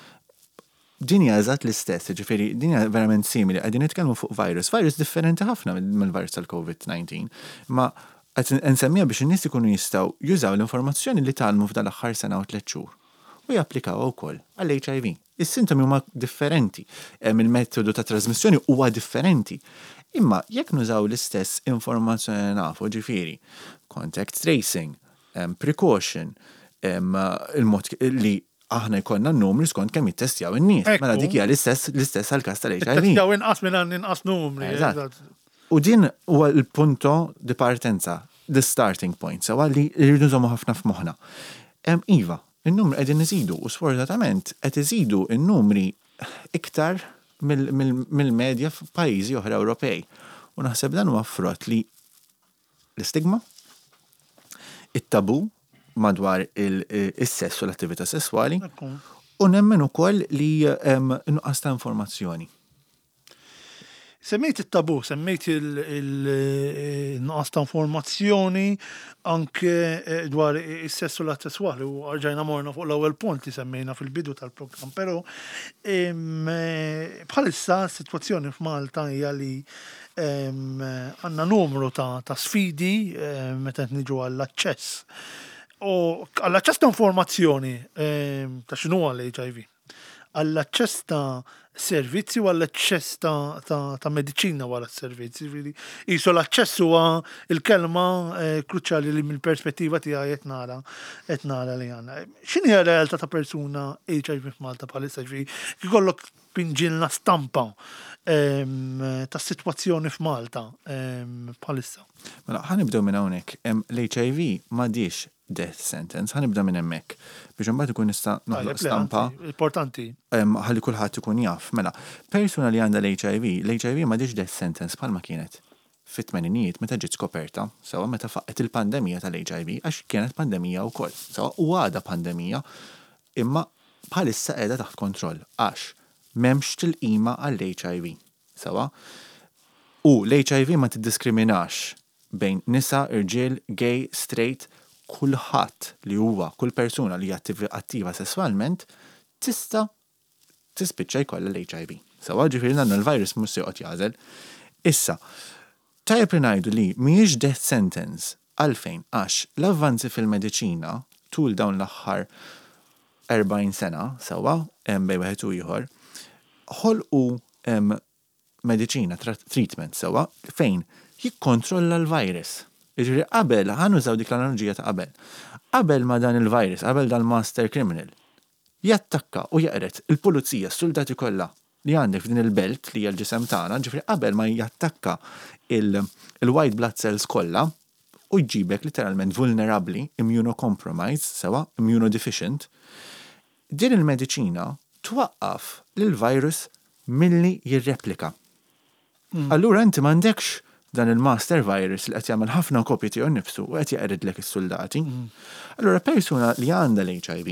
Dinja eżatt l-istess, ġifiri, dinja verament simili, qegħdin nitkellmu fuq virus differenti ħafna mill-virus tal-COVID-19. Ma qed nsemmija biex in-nies ikunu jistgħu jużaw l-informazzjoni li tgħallmu f'dan l-aħħar sena u 3 xhur u japplikaw wkoll għall-HIV. Is-sintomi huma differenti, il-metodu ta' trasmissjoni huwa differenti. Imma jekk nużaw l-istess informazzjoni nafu ġifieri, contact tracing, precaution, il-mod li aħna jkollna n-numri skont kemm jittestjaw in-nies. Mela dik hija l-istess għall-każ tal-HIV. Testjaw inqas minn inqas numri. U din huwa l-punto di partenza, the starting point, sewa li rridu nżommu ħafna f'moħħna. Iva, in-numri qegħdin iżidu u sfortunatament qed iżidu in-numri iktar mill-medja f'pajjiżi oħra Ewropej. U naħseb dan huwa frott li l-istigma, it-tabu madwar is-sess u l-attività sesswali u nemmen ukoll li nuqqas ta' informazzjoni. Semmejt it-tabu, semmejt il-nuqqas ta' informazzjoni anke dwar is-sess u l-att sesswali u ġajna morna fuq l-ewwel punt li semmejna fil-bidu tal-programm, però bħalissa s-sitwazzjoni f'Malta hija li għandna numru ta' sfidi meta niġu għall-aċċess. U għall-aċċess ta' informazzjoni ta' x'inhu l-HIV. Għall-aċċess ta' servizzi u għall-aċċess ta' mediċina wara s-servizzi. Isu l-aċċess huwa il-kelma kruċjali li mill-perspettiva tiegħi qed nara li għandna. X'inhi r-realtà ta' persuna HIV f'Malta bħalissa ikollok pinġilna stampa ta' sitwazzjoni f'Malta bħalissa. Mela ħanibdew minn hawnhekk. L-HIV m'għadix death sentence, ħanibda minn hemmhekk biex imbagħad ikun nista' noħloq stampa importanti. Ħalli kulħadd ikun jaf. Mela, persuna li għandha l-HIV m'għadix death sentence bħalma kienet fit-tmeninijiet meta ġiet skoperta, sewa meta faqqet il-pandemija tal-HIV għax kienet pandemija wkoll. Sewa u għadha pandemija imma bħalissa qiegħda taħt kontroll għax m'hemmx tilqima għall-HIV. Sewa u l-HIV ma tiddiskriminax bejn nisa, irġiel, gay, straight, kulħadd li huwa kull persuna li attiva sesswalment tista' tispiċċa jkollha l-HIV. Sewa ġifieri għandna l-virus mhux se joqgħod jagħżel. Issa, tajjeb li ngħidu li mhijiex death sentence Għalfejn, għax l-avvanzi fil-mediċina tul dawn l-aħħar 40 sena, sewa, bej wieħed u ieħor, ħolqu mediċina, treatment sewa, fejn jikkontrolla l-virus. Jiġri qabel, ħanużaw dik l-analogija ta' qabel. Qabel ma dan il-virus, qabel dan master criminal, jattakka u jaqret il-pulizija, s-soldati kollha li għandek f'din il-belt li hija l-ġisem tagħna, ġifri qabel ma jattakka il-white blood cells kollha u jġibek literalment vulnerabli, immunocompromised, sewa, immunodeficient, din il-mediċina twaqqaf l-virus milli jirreplika. Allura inti m'għandekx dan il-master virus li qed jagħmel ħafna kopji tiegħu nnifsu u qed jaqredlek is-soldati. Allura persuna li għandha l-HIV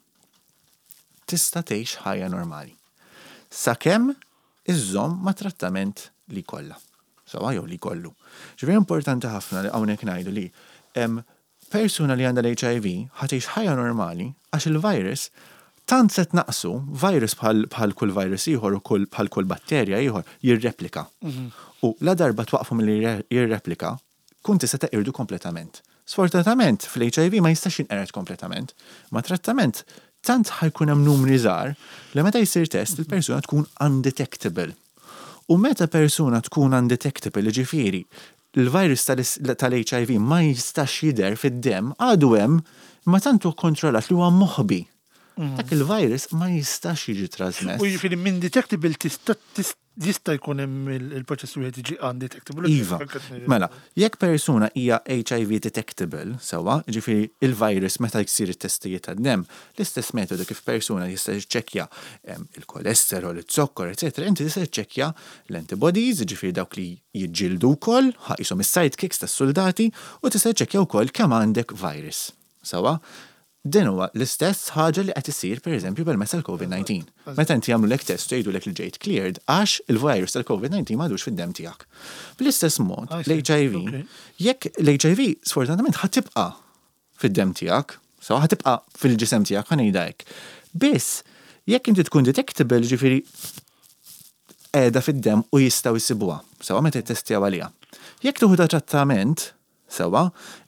tista' tgħix ħajja normali. Sakemm iżżomm ma' trattament li kollha. Sewa jew li kollu. Ġifieri importanti ħafna li hawnhekk ngħidu li persuna li għandha l-HIV ħatgħix ħajja normali għax il-virus tant se tnaqsu virus bħal kull virus ieħor u bħal kull batterja ieħor jirreplika. U la darba twaqfu milli jirreplika, kun tista' teqirdu kompletament. Sfortunatament fl-HIV ma jistax jinqered kompletament. Ma trattament tant ħajkun hemm numri żgħar li meta jsir test il-persuna tkun undetectable. U meta persuna tkun undetectable, ġifieri, il-virus tal-HIV ma jistax jidher fid-dem għadu hemm ma tantu kontrollat li huwa moħbi. Dak il-virus ma jistax jiġi trasmess. U jiġifieri minn detectable jista' jkun hemm il-proċess wieħed jiġi undetectable. Iva, mela, jekk persuna hija HIV detectable, sewa, ġifieri il-virus meta jsir it-testijiet tad-dem, l-istess metodu kif persuna jista' jiċċekkja il-kolesterol, it-zokkor, eċetera, inti tista' tiċċekkja l-antibodies, ġifieri dawk li jiġġieldu wkoll, ħaqishom is-sidekicks tas-soldati, u tista' tiċċekkja wkoll kemm għandek virus. Sewa, din huwa l-istess ħaġa li qed isir pereżempju permezz tal-COVID-19. Meta inti jagħmlulek test u jgħidulek li ġejt cleared għax il-virus tal-COVID-19 m'għadux fid-dem tiegħek. Bl-istess mod, l-HIV, jekk l-HIV sfortunatament ħatibqa' fid-dem tiegħek, sewa ħatibqa' fil-ġisem tiegħek ħanejda hekk. Biss jekk inti tkun detectable ġifieri qiegħda fid-dem u jistgħu jsibuha, sewa meta jittestjaw għaliha. Jekk tieħu trattament sewa,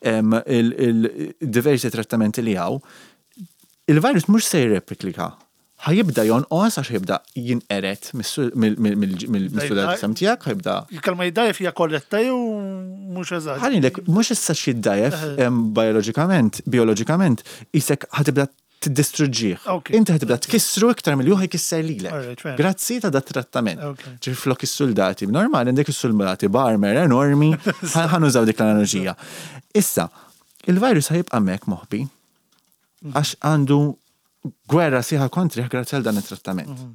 il-diversi trattamenti li għaw, il-virus mux se jirreplika. Ħajibda jonqos għax jibda jinqeret mill-student samtijak, ħajibda. Il-kalma jiddajef hija korretta jew mhux eżatt. Ħalilek, mhux issa jiddajef biologikament, isek ħatibda tiddistruġġih. Inti ħatibda tkissru iktar mill-ju ħajkisser lilek. Grazzi ta' dat trattament. Ġifi flok is-soldati. Normali għandek is-soldati barmer enormi, ħanużaw dik l-analogija. Issa, il-virus ħajibqa' hemmhekk moħbi għax għandu gwerra sieħa kontrih grazzi għal dan it-trattament.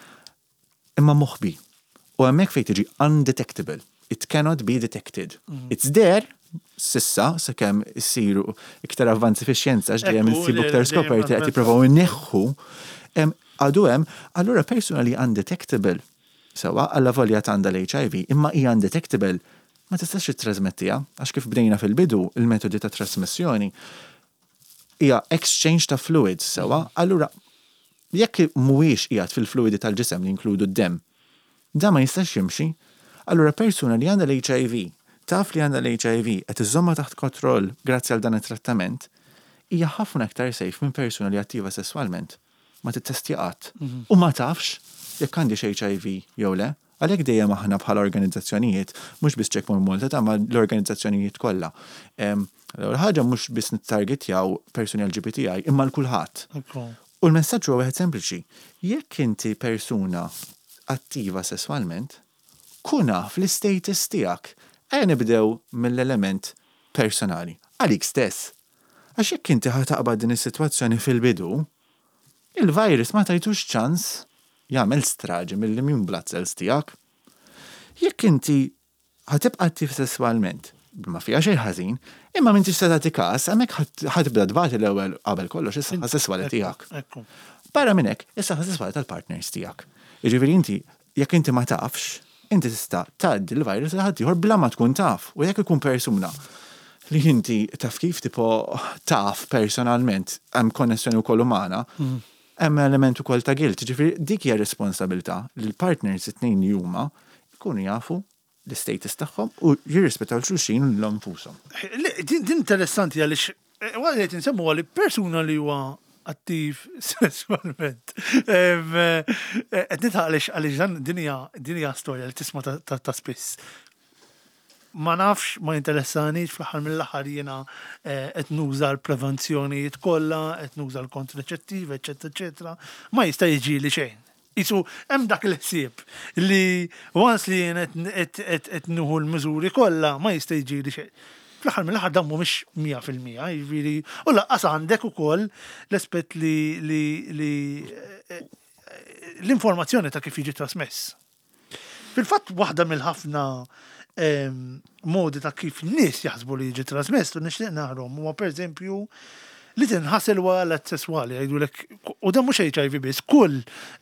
Imma moħbi. U hemmhekk fejn tiġi undetectable. It cannot be detected. It's there, sissa, sakemm issiru iktar avvanzi fix-xjenza dejjem insibu iktar skoperti qed jippruvaw inneħħu, għadu hemm, allura persuna li undetectable sewa alla volja għandha l-HIV imma hija undetectable ma tistax tittrasmettiha għax kif bdejna fil-bidu il-metodi ta' trasmissjoni hija exchange ta' fluids sewa, allura jekk mhuwiex qiegħed fil-fluidi tal-ġisem li jinkludu d-dem, da ma jistax jimxi, allura persuna li għandha l-HIV taf li għandha l-HIV qed iżomma taħt kontroll grazzi għal dan it-trattament, hija ħafna iktar safe minn persuna li attiva sesswalment. Ma tittestjaqat. U ma tafx jekk għandix HIV jew le, għalhekk dejjem aħna bħala organizzazzjonijiet mhux biss Checkpoint Malta ma l-organizzazzjonijiet kollha. L-ewwel ħaġa mhux biss nittargetjaw persuni LGBTI imma l-kulħadd. U l-messaġġ huwa wieħed sempliċi. Jekk inti persuna attiva sesswalment, kun naf l-istatus tiegħek. Nibdew mill-element personali. Għalik stess. Għax jekk inti ħataqbad din is-sitwazzjoni fil-bidu, il-virus ma tajtux ċans jagħmel straġi mill-immune blood cells tiegħek. Jekk inti ħatibqa' attiv sesswalment, ma fiha xejn ħażin, imma m'intix se tagħti każ, hemmhekk ħatibda tbagħti l-ewwel qabel kollox is-saħħa sesswali tiegħek. Barra minn hekk, is-saħħa sesswali tal-partners tiegħek. Jiġifieri inti jekk inti ma tafx, inti tista' tgħaddi l-virus li ħadd ieħor bla ma tkun taf. U jekk ikun persuna li inti taf kif tipo taf personalment hemm konnessjoni wkoll umana, hemm element ukoll ta' guilt. Ġifieri dik hija responsabilità li l-partners it-tnejn li huma jkunu jafu l-status tagħhom u jirrispettaw xulxin l-anfushom. Din interessanti għaliex għalet insemmu għalli persuna li huwa attiv sessualment. Għednita għalix dinja storja li tisma ta' spiss. Ma nafx, ma interessani fl-ħar mill-ħar jena qed nuża l-prevenzjonijiet kollha, qed nuża l-kontraċettiv, eċetera, ma jista' jiġi li xejn. Isu, hemm dak il-ħsieb li once li jien qed nieħu l-miżuri kollha ma jista' jiġi li xejn. Fl-ħar mill-ħar dan mhumiex 100%, jiġifieri u laqqas għandek ukoll l-aspett li l-informazzjoni ta' kif jiġi trasmess. Fil-fatt waħda mill-ħafna modi ta' kif nies jaħsbu li jiġi trasmess u nixtieq naħrom huwa pereżempju li tinħassel wara sesswali jgħidulek u dan mhux HIV biss, kull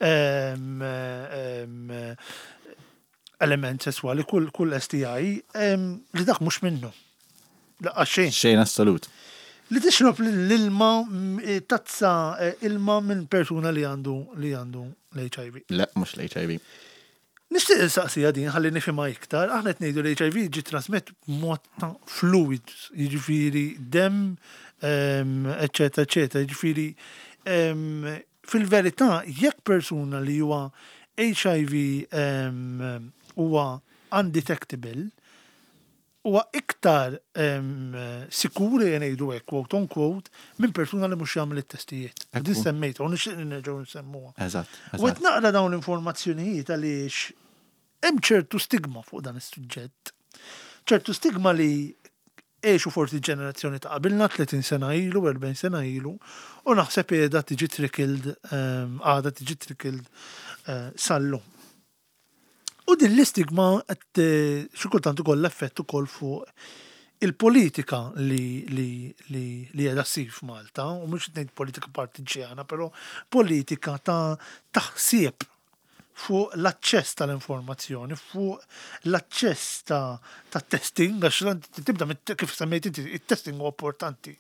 element sesswali, kull STI li dak mhux minnu. Laqgħa xejn. Xejn assolut. Li tixrob l-ilma tazza ilma minn persuna li għandu l-HIV. Le, mhux l-HIV. Nixtieq insaqsija din ħalli nifhimha iktar, aħna qed ngħidu l-HIV jiġi trasmett b'mod ta' fluid, jiġifieri demm, eċetera, jiġifieri fil-verità jekk persuna li huwa HIV huwa undetectable huwa iktar sikuri ngħidu hekk quote on quote minn persuna li mhux jagħmel it-testijiet. Din semmejta u nixtieq nerġgħu nsemmuha. Eżatt. U qed naqra dawn l-informazzjonijiet għaliex hemm ċertu stigma fuq dan is-suġġett. ċertu stigma li eħxu forsi ġenerazzjoni ta' qabilna 30 sena ilu, 40 sena ilu, u naħseb għada tiġi trickiled sallu. U din l-istigma xikultant ukoll l-effett ukoll fuq il-politika li għeda ssir f'Malta, u mhux ngħid politika partiġjana, però politika ta' taħsieb fuq l-aċċess tal-informazzjoni, fuq l-aċċess ta' testing, għax tibda kif semmejt il-testing huwa importanti.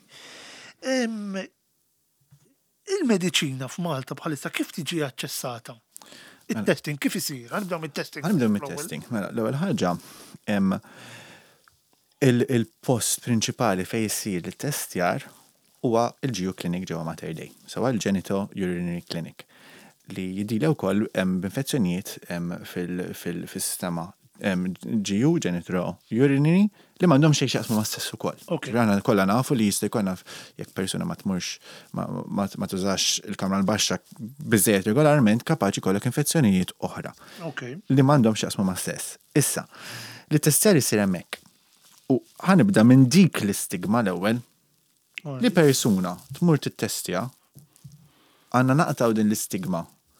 Il-medicina f'Malta bħalissa kif tiġi aċċessata? Il-testing kif isir? Għanibdew mit-testing. Mela, l-ewwel ħaġa il-post prinċipali fejn isir il-testjar huwa il-GU Clinic ġewwa Mater Dei, sewa l-Genito Urinary Clinic li jidila wkoll infezzjonijiet fil-sistema GU Genitro Urinary li m'għandhom xejn x'jaqsmu ma' stess ukoll. Aħna kollha nafu li jista' jkollna jekk persuna ma tmurx ma tużax il-kamra l-baxxa biżejjed regolarment kapaċi kollok infezzjonijiet oħra. Li m'għandhom x'jaqsmu ma' stess. Issa, li testjar isir hemmhekk. U ħanibda minn dik l-istigma l-ewwel li persuna tmur tittestja għandna naqtaw din l-istigma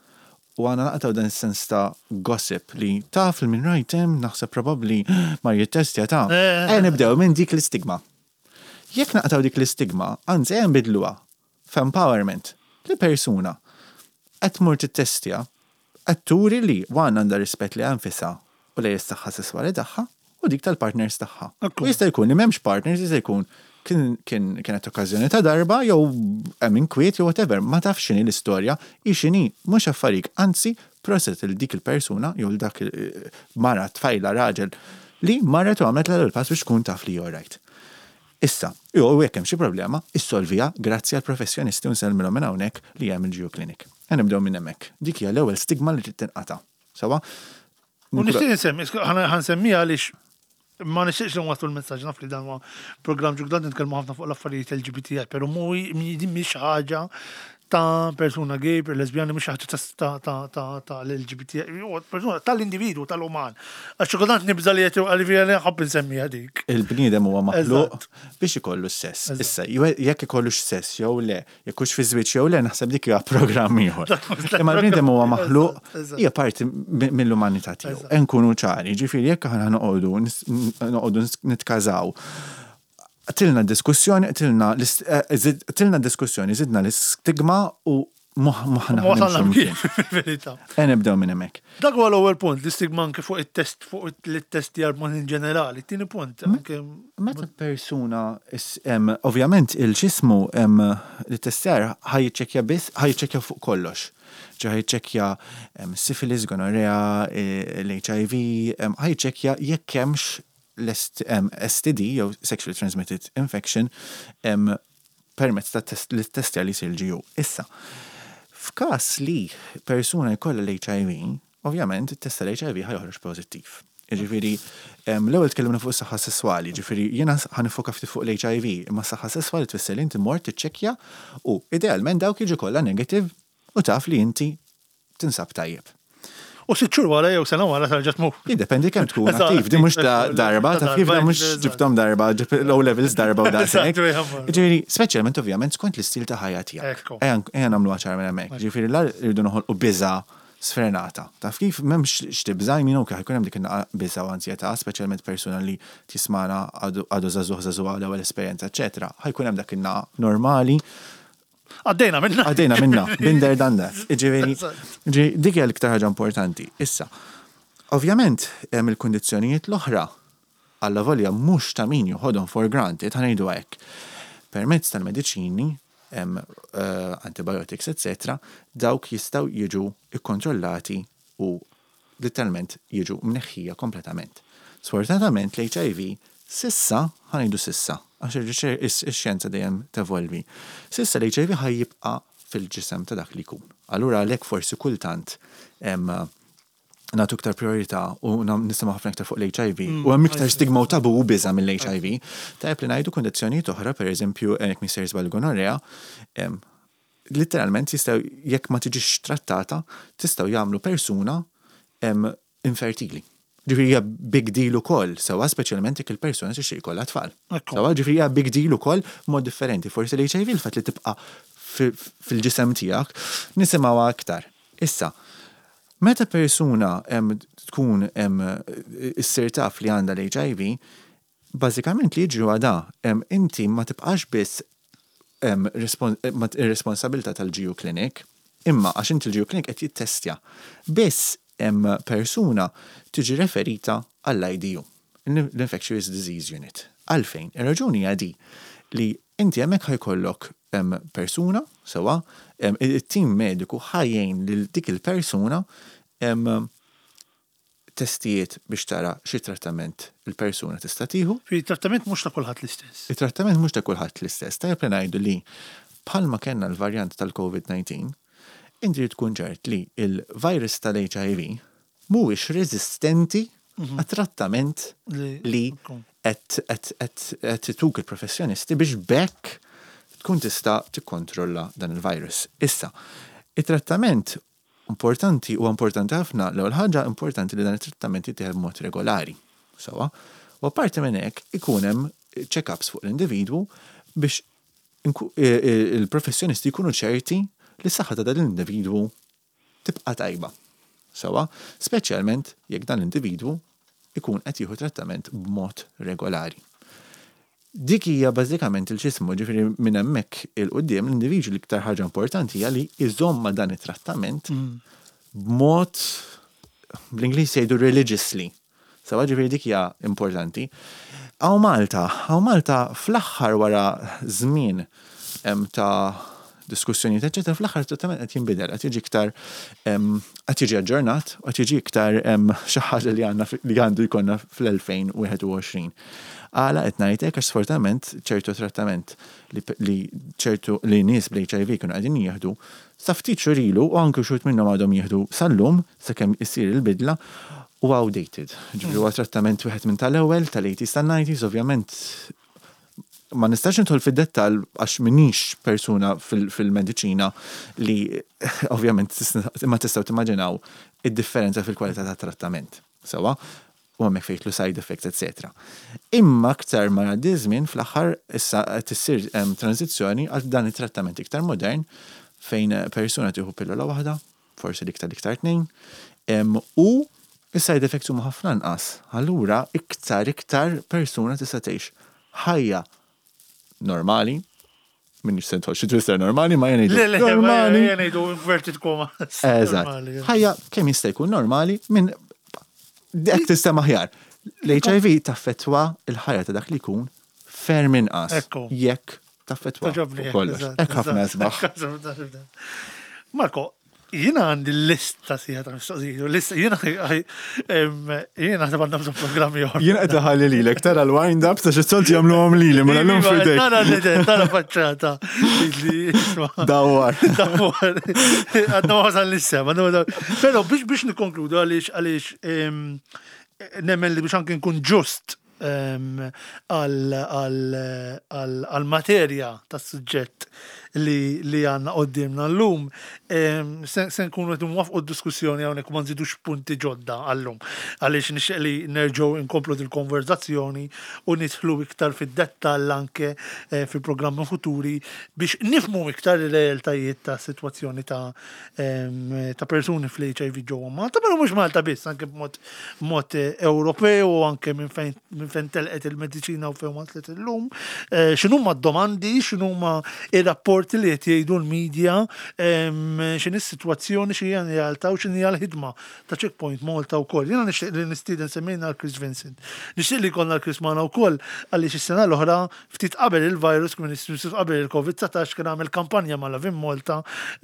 u għandna naqtaw dan is-sens ta' gossip li taf il-min rajtem naħseb probabbli ma jittestja ta' nibdew minn dik l-istigma. Jekk naqtaw dik l-istigma, anzi nbidluha f'empowerment li persuna qed tmur tittestja qed turi li għandha rispett li anfisha u li jis-saħħa sesswali tagħha u dik tal-partners tagħha. U jista' jkun li m'hemmx partners, jista' jkun kienet okkażjoni ta' darba jew hemm inkwiet jew whatever, ma tafx x'inhi l-istorja, x'inhi mhux affarik, anzi proset il dik il-persuna jew dak mara tfajla raġel li marret u għamlet l-pass biex tkun taf li right. Issa, jew hekk hemm xi problema, issolvija grazzi għal professjonisti u nsellmilhom minn hawnhekk li hemm il-GU Clinic. Nibdew minn hemmhekk. Dik hija l-ewwel stigma li trid tinqata'. Sewa? U nixtieq insemmi, ħansemmiha għaliex ma nixtieqx li nwaslu l-messaġġ naf li dan huwa programm ġugdan nitkellmu ħafna fuq l-affarijiet LGBTI, però din mhix ħaġa ta' persuna gay, per lesbjani mhux ħaġa ta' l-LGBTI, persuna tal-individwu tal-uman. Għax ġugdan nibża li għalli ħabb insemmiha dik. Il-bniedem huwa maħluq biex ikollu sess. Issa, jekk ikollux sess jew le, jekk hux fi żwieġ jew le, naħseb dik hija programm ieħor. Imma l-bniedem huwa maħluq hija parti mill-umanità tiegħu. Nkunu ċari, ġifieri jekk aħna noqogħdu nitkażaw. Tilna diskussjoni, zidna l-istigma u Wasalna mkien, verità. Nibdew minn hemmhekk. Dak huwa l-ewwel punt, l-istigma anke fuq it-test, fuq it-test jarmon in ġenerali. Tieni punt, anke Meta persuna, ovvjament il-ġismu l-testjar ħajċekja fuq kollox. ħajċekja syphilis, gonorrhea, l-HIV, ħajċekja jekk hemmx l-STD, jew sexually transmitted infection, permezz ta' l-testjar li jsir Issa, f'każ li persuna jkollha l-HIV, ovvjament it-test tal-HIV ħajoħroġ pożittiv. Jiġifieri l-ewwel tkellimna fuq is-saħħa sesswali, jiġifieri jiena ħanifoka ftit fuq l-HIV, imma s-saħħa sesswali tfisser li inti mort tiċċekkja u idealment dawk jiġu kollha negative u taf li inti tinsab tajjeb. U 6 xhur wara jew sena wara tarġa' tmur. Jiddependi kemm tkun attiv, di mhux darba, taf kif mhux ġibthom darba, low levels darba u daqshekk. Ġifieri, speċjalment ovvjament skont l-istil ta' ħajja tiegħek. Ejja nagħmlu ċar minn hemmhekk. Ġifieri irridu noħolqu biża' sfrenata. Taf kif m'hemmx x'tibża jmin u ħajkun hemm dik biża' u ansjetà, speċjalment persuna li tismana għadu żagħżugħ l-ewwel esperjenza, eċetera. Ħajkun hemm dak normali. Għaddejna minna, binder dandat. Ġifieri, dik hija l-iktar ħaġa importanti. Issa, ovvjament hemm il-kundizzjonijiet l-oħra alla volja mhux ta' min joħodhom for granted ħanejdu hekk. Permezz tal-mediċini, antibiotics, etc., dawk jistgħu jiġu ikkontrollati u literalment jiġu mneħħija kompletament. Sfortunatament l-HIV sissa, għax il-xjenza dejjem tevolvi. Sissa l-HIV ħajjibqa' fil-ġisem ta' dak li jkun. Allura għalhekk forsi kultant nagħtu iktar priorità u nisimgħu ħafna iktar fuq l-HIV u hemm iktar stigma u tabu u biża' mill-HIV. Tajjeb li ngħidu kundizzjonijiet oħra, pereżempju hekk misser l-gonorrea, literalment jistgħu jekk ma tiġix trattata, tistgħu jagħmlu persuna infertili. Ġifieri hija big deal ukoll, sewwa speċjalment jekk il-persuna tixtieq ikollha tfal. Sewwa ġifieri hija big deal ukoll mod differenti. Forsi l-HIV il-fatt li tibqa' fil-ġisem tiegħek nisimgħuha aktar. Issa, meta persuna tkun issir taf li għandha l-HIV, bażikament li jiġri għada, inti ma tibqax biss ir-responsabilità tal-GU Clinic, imma għax inti l-GU Clinic qed jittestja. Biss persuna tiġi referita għall-IDU, l-Infectious Disease Unit. Għalfejn, ir-raġuni għadi li inti hemmhekk ħajkollok persuna, sewa, it-tim mediku ħajjejn lil dik il-persuna testijiet biex tara xi trattament il-persuna tista' tieħu. Il-trattament mhux ta' kulħadd l-istess. Il-trattament mhux ta' kulħadd l-istess. Tajjeb li ngħidu li bħalma kellna l-varjant tal-COVID-19, inti tkun ċert li il-virus tal-HIV mhuwiex resistenti għat-trattament li qed tuk il-professjonisti biex bekk tkun tista' tikkontrolla dan il-virus. Issa, it-trattament importanti u importanti ħafna l-ewwel ħaġa importanti li dan it-trattament jittieħed b'mod regolari. Sewwa, u apparti minn hekk ikun hemm check-ups fuq l-individwu biex il-professjonisti jkunu ċerti li s-saħħa ta' dan l-individwu tibqa' tajba. Sewwa, speċjalment jekk dan l-individwu ikun qed jieħu trattament b'mod regolari. Dik hija bażikament il-ġismu, ġifieri minn hemmhekk il-qudiem l-individwu l-iktar ħaġa importanti hija li jżomm ma' dan it-trattament b'mod bl-Ingliż jgħidu religiously. Sewwa ġifieri dik hija importanti. Hawn Malta fl-aħħar wara żmien ta' diskussjonijiet, eċetera, fl-aħħar trattament qed jinbidel, qed jiġi iktar qed jiġi aġġornat u qed jiġi iktar xi ħaġa li għandu jkollna fl-2021. Għala qed ngħid hekk għax sfortunatament ċertu trattament li nies bl-HIV kienu qegħdin jieħdu sa ftit xhur ilu u anke xhud minnhom għadhom jieħdu sal-lum sakemm issir il-bidla u outdated. Ġifieri huwa trattament wieħed minn tal-ewwel tal-80s tal-90s, ovvjament ma nistax nidħol fid-dettall għax minix persuna fil-mediċina li ovvjament ma tistgħu timmaġinaw id-differenza fil-kwalità tat trattament. Sewwa, u hemmhekk fejtlu side effects, etc. Imma aktar ma jgħaddi żmien fl-aħħar issa qed issir tranzizzjoni għal dan it-trattament iktar modern fejn persuna tieħu pillola waħda, forsi iktar tnejn, u is-side effects huma ħafna inqas. Allura iktar persuna tista' tgħix ħajja normali, minni sentħol xi twister normali ma jgħidu. Le, Normali. jgħidu inverted commas. Eżatt. Ħajja kemm jista' jkun normali minn dek tista' maħjar. L-HIV taffettwa il-ħajja ta' dak li jkun ferm inqas. Ekku. Jekk taffettwa kollox. Hekk ħafna isbaħ. Marko, jiena għandi l-lista sija ta' mistoqsijiet. Jiena ħseb għandna bżonn programmi oħra. Jien qed ħalli lilek tara l-wind-up ta' xi solti jagħmluhom lili ma nagħmluhom f'idejk. Tara faċċata. Dawwar. Għadna waħsan l-issem. Però biex nikkonkludu għaliex nemmen li biex anke nkun ġust għal-materja tas-suġġett li għanna qoddimna l-lum, sen kunu għetum wafqu d-diskussjoni għawnek ma nżidux punti ġodda għallum. Għalix nixtieq li nerġgħu inkomplu dil-konverzazzjoni u nidħlu iktar fid-dettall anke fil-programmi futuri biex nifmu iktar il-realtajiet ta' situazzjoni ta' persuni fl-HIV ġewwa Malta, però mhux Malta biss, anke b'mod Ewropew u anke minn fejn telqet il-mediċina u fejn waslet illum. X'inhuma d-domandi, x'inhuma ir-rapport li qed jgħidu l-medja, x'inhi s-sitwazzjoni, x'hija realtà u x'inhi l-ħidma ta' Checkpoint Malta wkoll. Jiena nixtieq li nistieden semmejna Chris Vincent. Nixtieq li jkollna Chris magħna wkoll għaliex is-sena l-oħra ftit qabel il-virus qabel il-COVID-19 kien għamel kampanja ma' Lavin Malta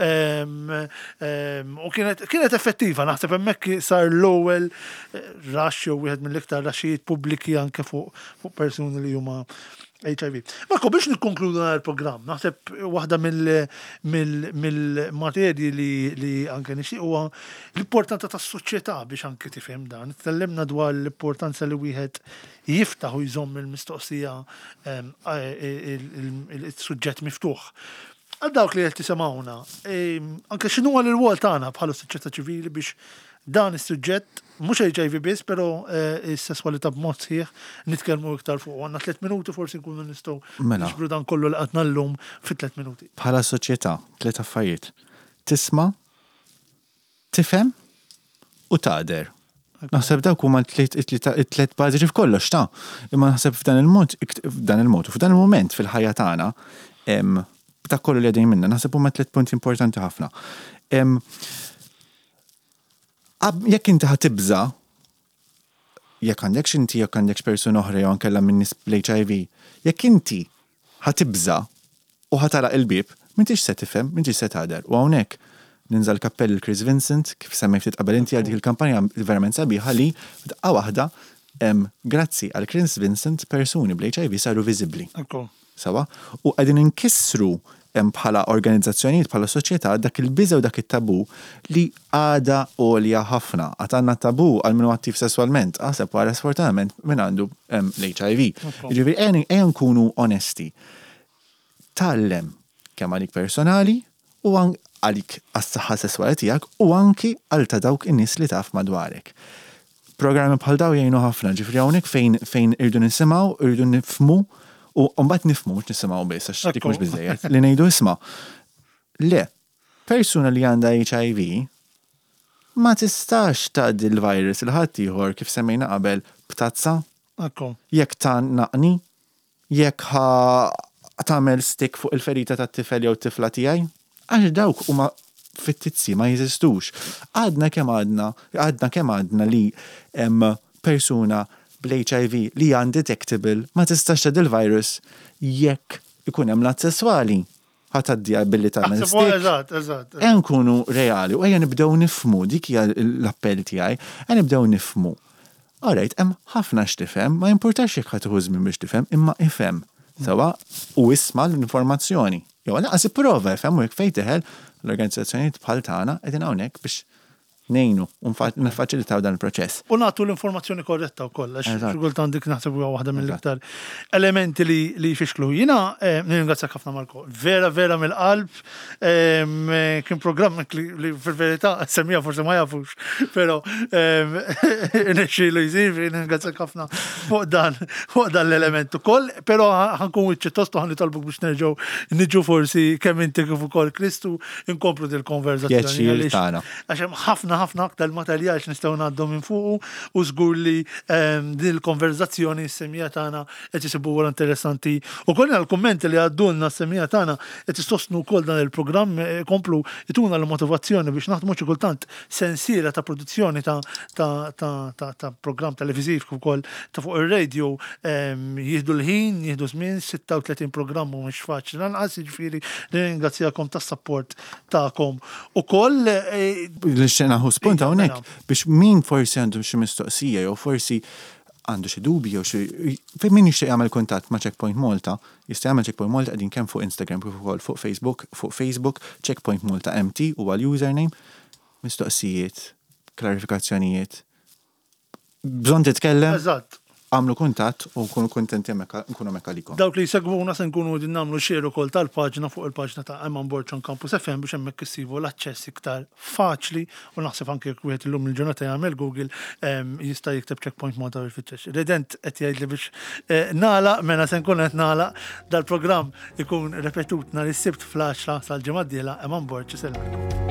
u kienet effettiva. Naħseb hemmhekk sar l-ewwel rush jew wieħed mill-iktar raxijiet pubbliki anke fuq persuni li huma HIV. Marko, biex nikkonkludu il-programm, naħseb waħda mill-materji li anke nixtieq huwa l-importanza tas-soċjetà biex anke tifhem dan. Tkellimna dwar l-importanza li wieħed jiftaħ u jżomm il-mistoqsija il-suġġett miftuħ. Għal dawk li qed tisimgħuna, anke x'inhu l-rwol tagħna bħala soċjetà ċivili biex dan is-suġġett mhux HIV biss, però is-sesswalità b'mod sħiħ nitkellmu iktar fuq. Għandna 3 minuti forsi nkunu nistgħu nixbru dan kollu li qed llum fi 3 minuti. Bħala soċjetà, 3 affarijiet. Tisma', tifhem u taqder. Naħseb dawk huma t-tliet bażi f'kollox ta'. Imma naħseb f'dan il-mod u f'dan il-mument fil-ħajja tagħna ta' kollu li għedin minna, naħseb huma 3 punti importanti ħafna. Jekk inti ħatibża, jekk għandekx inti, jekk għandekx persuna oħra jew nkella minn nies bl-HIV, jekk inti ħatibża u ħatara il-bib, m'intix se tifhem, m'intix se tgħader. U hawnhekk ninżal kappell il-Chris Vincent, kif semmejt ftit qabel inti għal dik il-kampanja verament sabiħa li f'daqqa waħda grazzi għal Chris Vincent persuni bl-HIV saru viżibbli. Sawa? U qegħdin inkissru bħala organizzazzjonijiet, bħala soċjetà, dak il-biża u dak it-tabu li għada għolja ħafna. Għatanna tabu għal minu attiv sessualment, għasab għara sfortunatament minn għandu l-HIV. Ġifiri, ejn kunu onesti. Tallem kemm għalik personali u għalik għas-saħħa sessuali tiegħek u anki għal ta' dawk in-nies li taf madwarek. Programmi bħal daw jgħinu ħafna, ġifiri hawnhekk fejn irdu nisimgħu, irdu nifhmu. U mbagħad nifhmu mhux nisimgħu biss għax dik mhux biżejjed li ngħidu isma' le persuna li għandha HIV ma tistax tgħaddi l-virus il ħadd ieħor kif semmejna qabel b'tazza. Jekk tnaqni, jekk tagħmel stick fuq il-ferita tat-tifel jew t-tifla tiegħi, għax dawk huma fit-tizzi ma jeżistux. Għadna kemm għadna li hemm persuna bl-HIV li undetectable ma tistax tgħaddi il-virus jekk ikun hemm lat sesswali. Ħataddija billi tagħmel stick. Eżatt. Nkunu reali u ejja nibdew nifhmu dik hija l-appell tiegħi, nibdew nifhmu. Alright, hemm ħafna x'tifhem, ma jimpurtax jekk ħadd tieħu żmien biex tifhem, imma ifhem. Sawa u isma' l-informazzjoni. Jew laqas ipprova ifhem u jekk fejn teħel l-organizzazzjonijiet bħal tagħna qegħdin hawnhekk biex nejnu, nfaċilitaw dan il-proċess. U nagħtu l-informazzjoni korretta wkoll, għax xogħoltan dik naħseb huwa waħda mill-iktar elementi li jfixklu. Jiena nirringrazzjak ħafna Marko. Vera mill-qalb kien programm li fil-verità semmija forsi ma jafux, però nixxielu jsir, nirringrazzjak ħafna fuq dan l-element ukoll, però ħankun wiċċitostu ħanitolbuk biex nerġgħu niġu forsi kemm inti kif ukoll Kristu inkomplu dil-konverzazzjoni. Għax hemm ħafna aktar materjal nistgħu ngħaddu minn fuqu u żgur li din il-konverzazzjoni s-semija tagħna qed isibuha interessanti. U kollha l-kummenti li għaddulna s-semija tagħna qed istostnu wkoll dan il-programm komplu ituna l-motivazzjoni biex naħdmu xi kultant sensiela ta' produzzjoni ta' programm televiżiv kif ukoll ta' fuq ir-radio jieħdu l-ħin, jieħdu żmien 36 programm mhux faċli. Lanqas jiġifieri ringrazzjakom tas-support tagħkom. Ukoll l-xena hu spunta hawnhekk biex min forsi għandu xi mistoqsija jew forsi għandu xi dubi jew xi fejn min jixtieq jagħmel kuntatt ma' Checkpoint Malta, jista' jagħmel Checkpoint Malta qegħdin kemm fuq Instagram kif ukoll fuq Facebook Checkpoint Malta MT huwa l-username. Mistoqsijiet, klarifikazzjonijiet. Bżonn titkellem? Eżatt. Għamlu kuntatt u nkunu kontenti nkunu hemmhekk għalikom. Dawk li jsegwuna se nkunu din nagħmlu share ukoll tal-paġna fuq il-paġna ta' I'm on board on Campus FM biex hemmhekk issibu l-aċċess iktar faċli u naħseb anke jekk wieħed illum il-ġurnata jagħmel Google jista' jikteb Checkpoint Malta u jfittex. Redent qed jgħidli biex nagħlaq mela se nkun qed nagħlaq dal-programm ikun repetut nhar is-sibt fl-10 sal-ġimgħa d-dieħla I'm on board ċiselmek.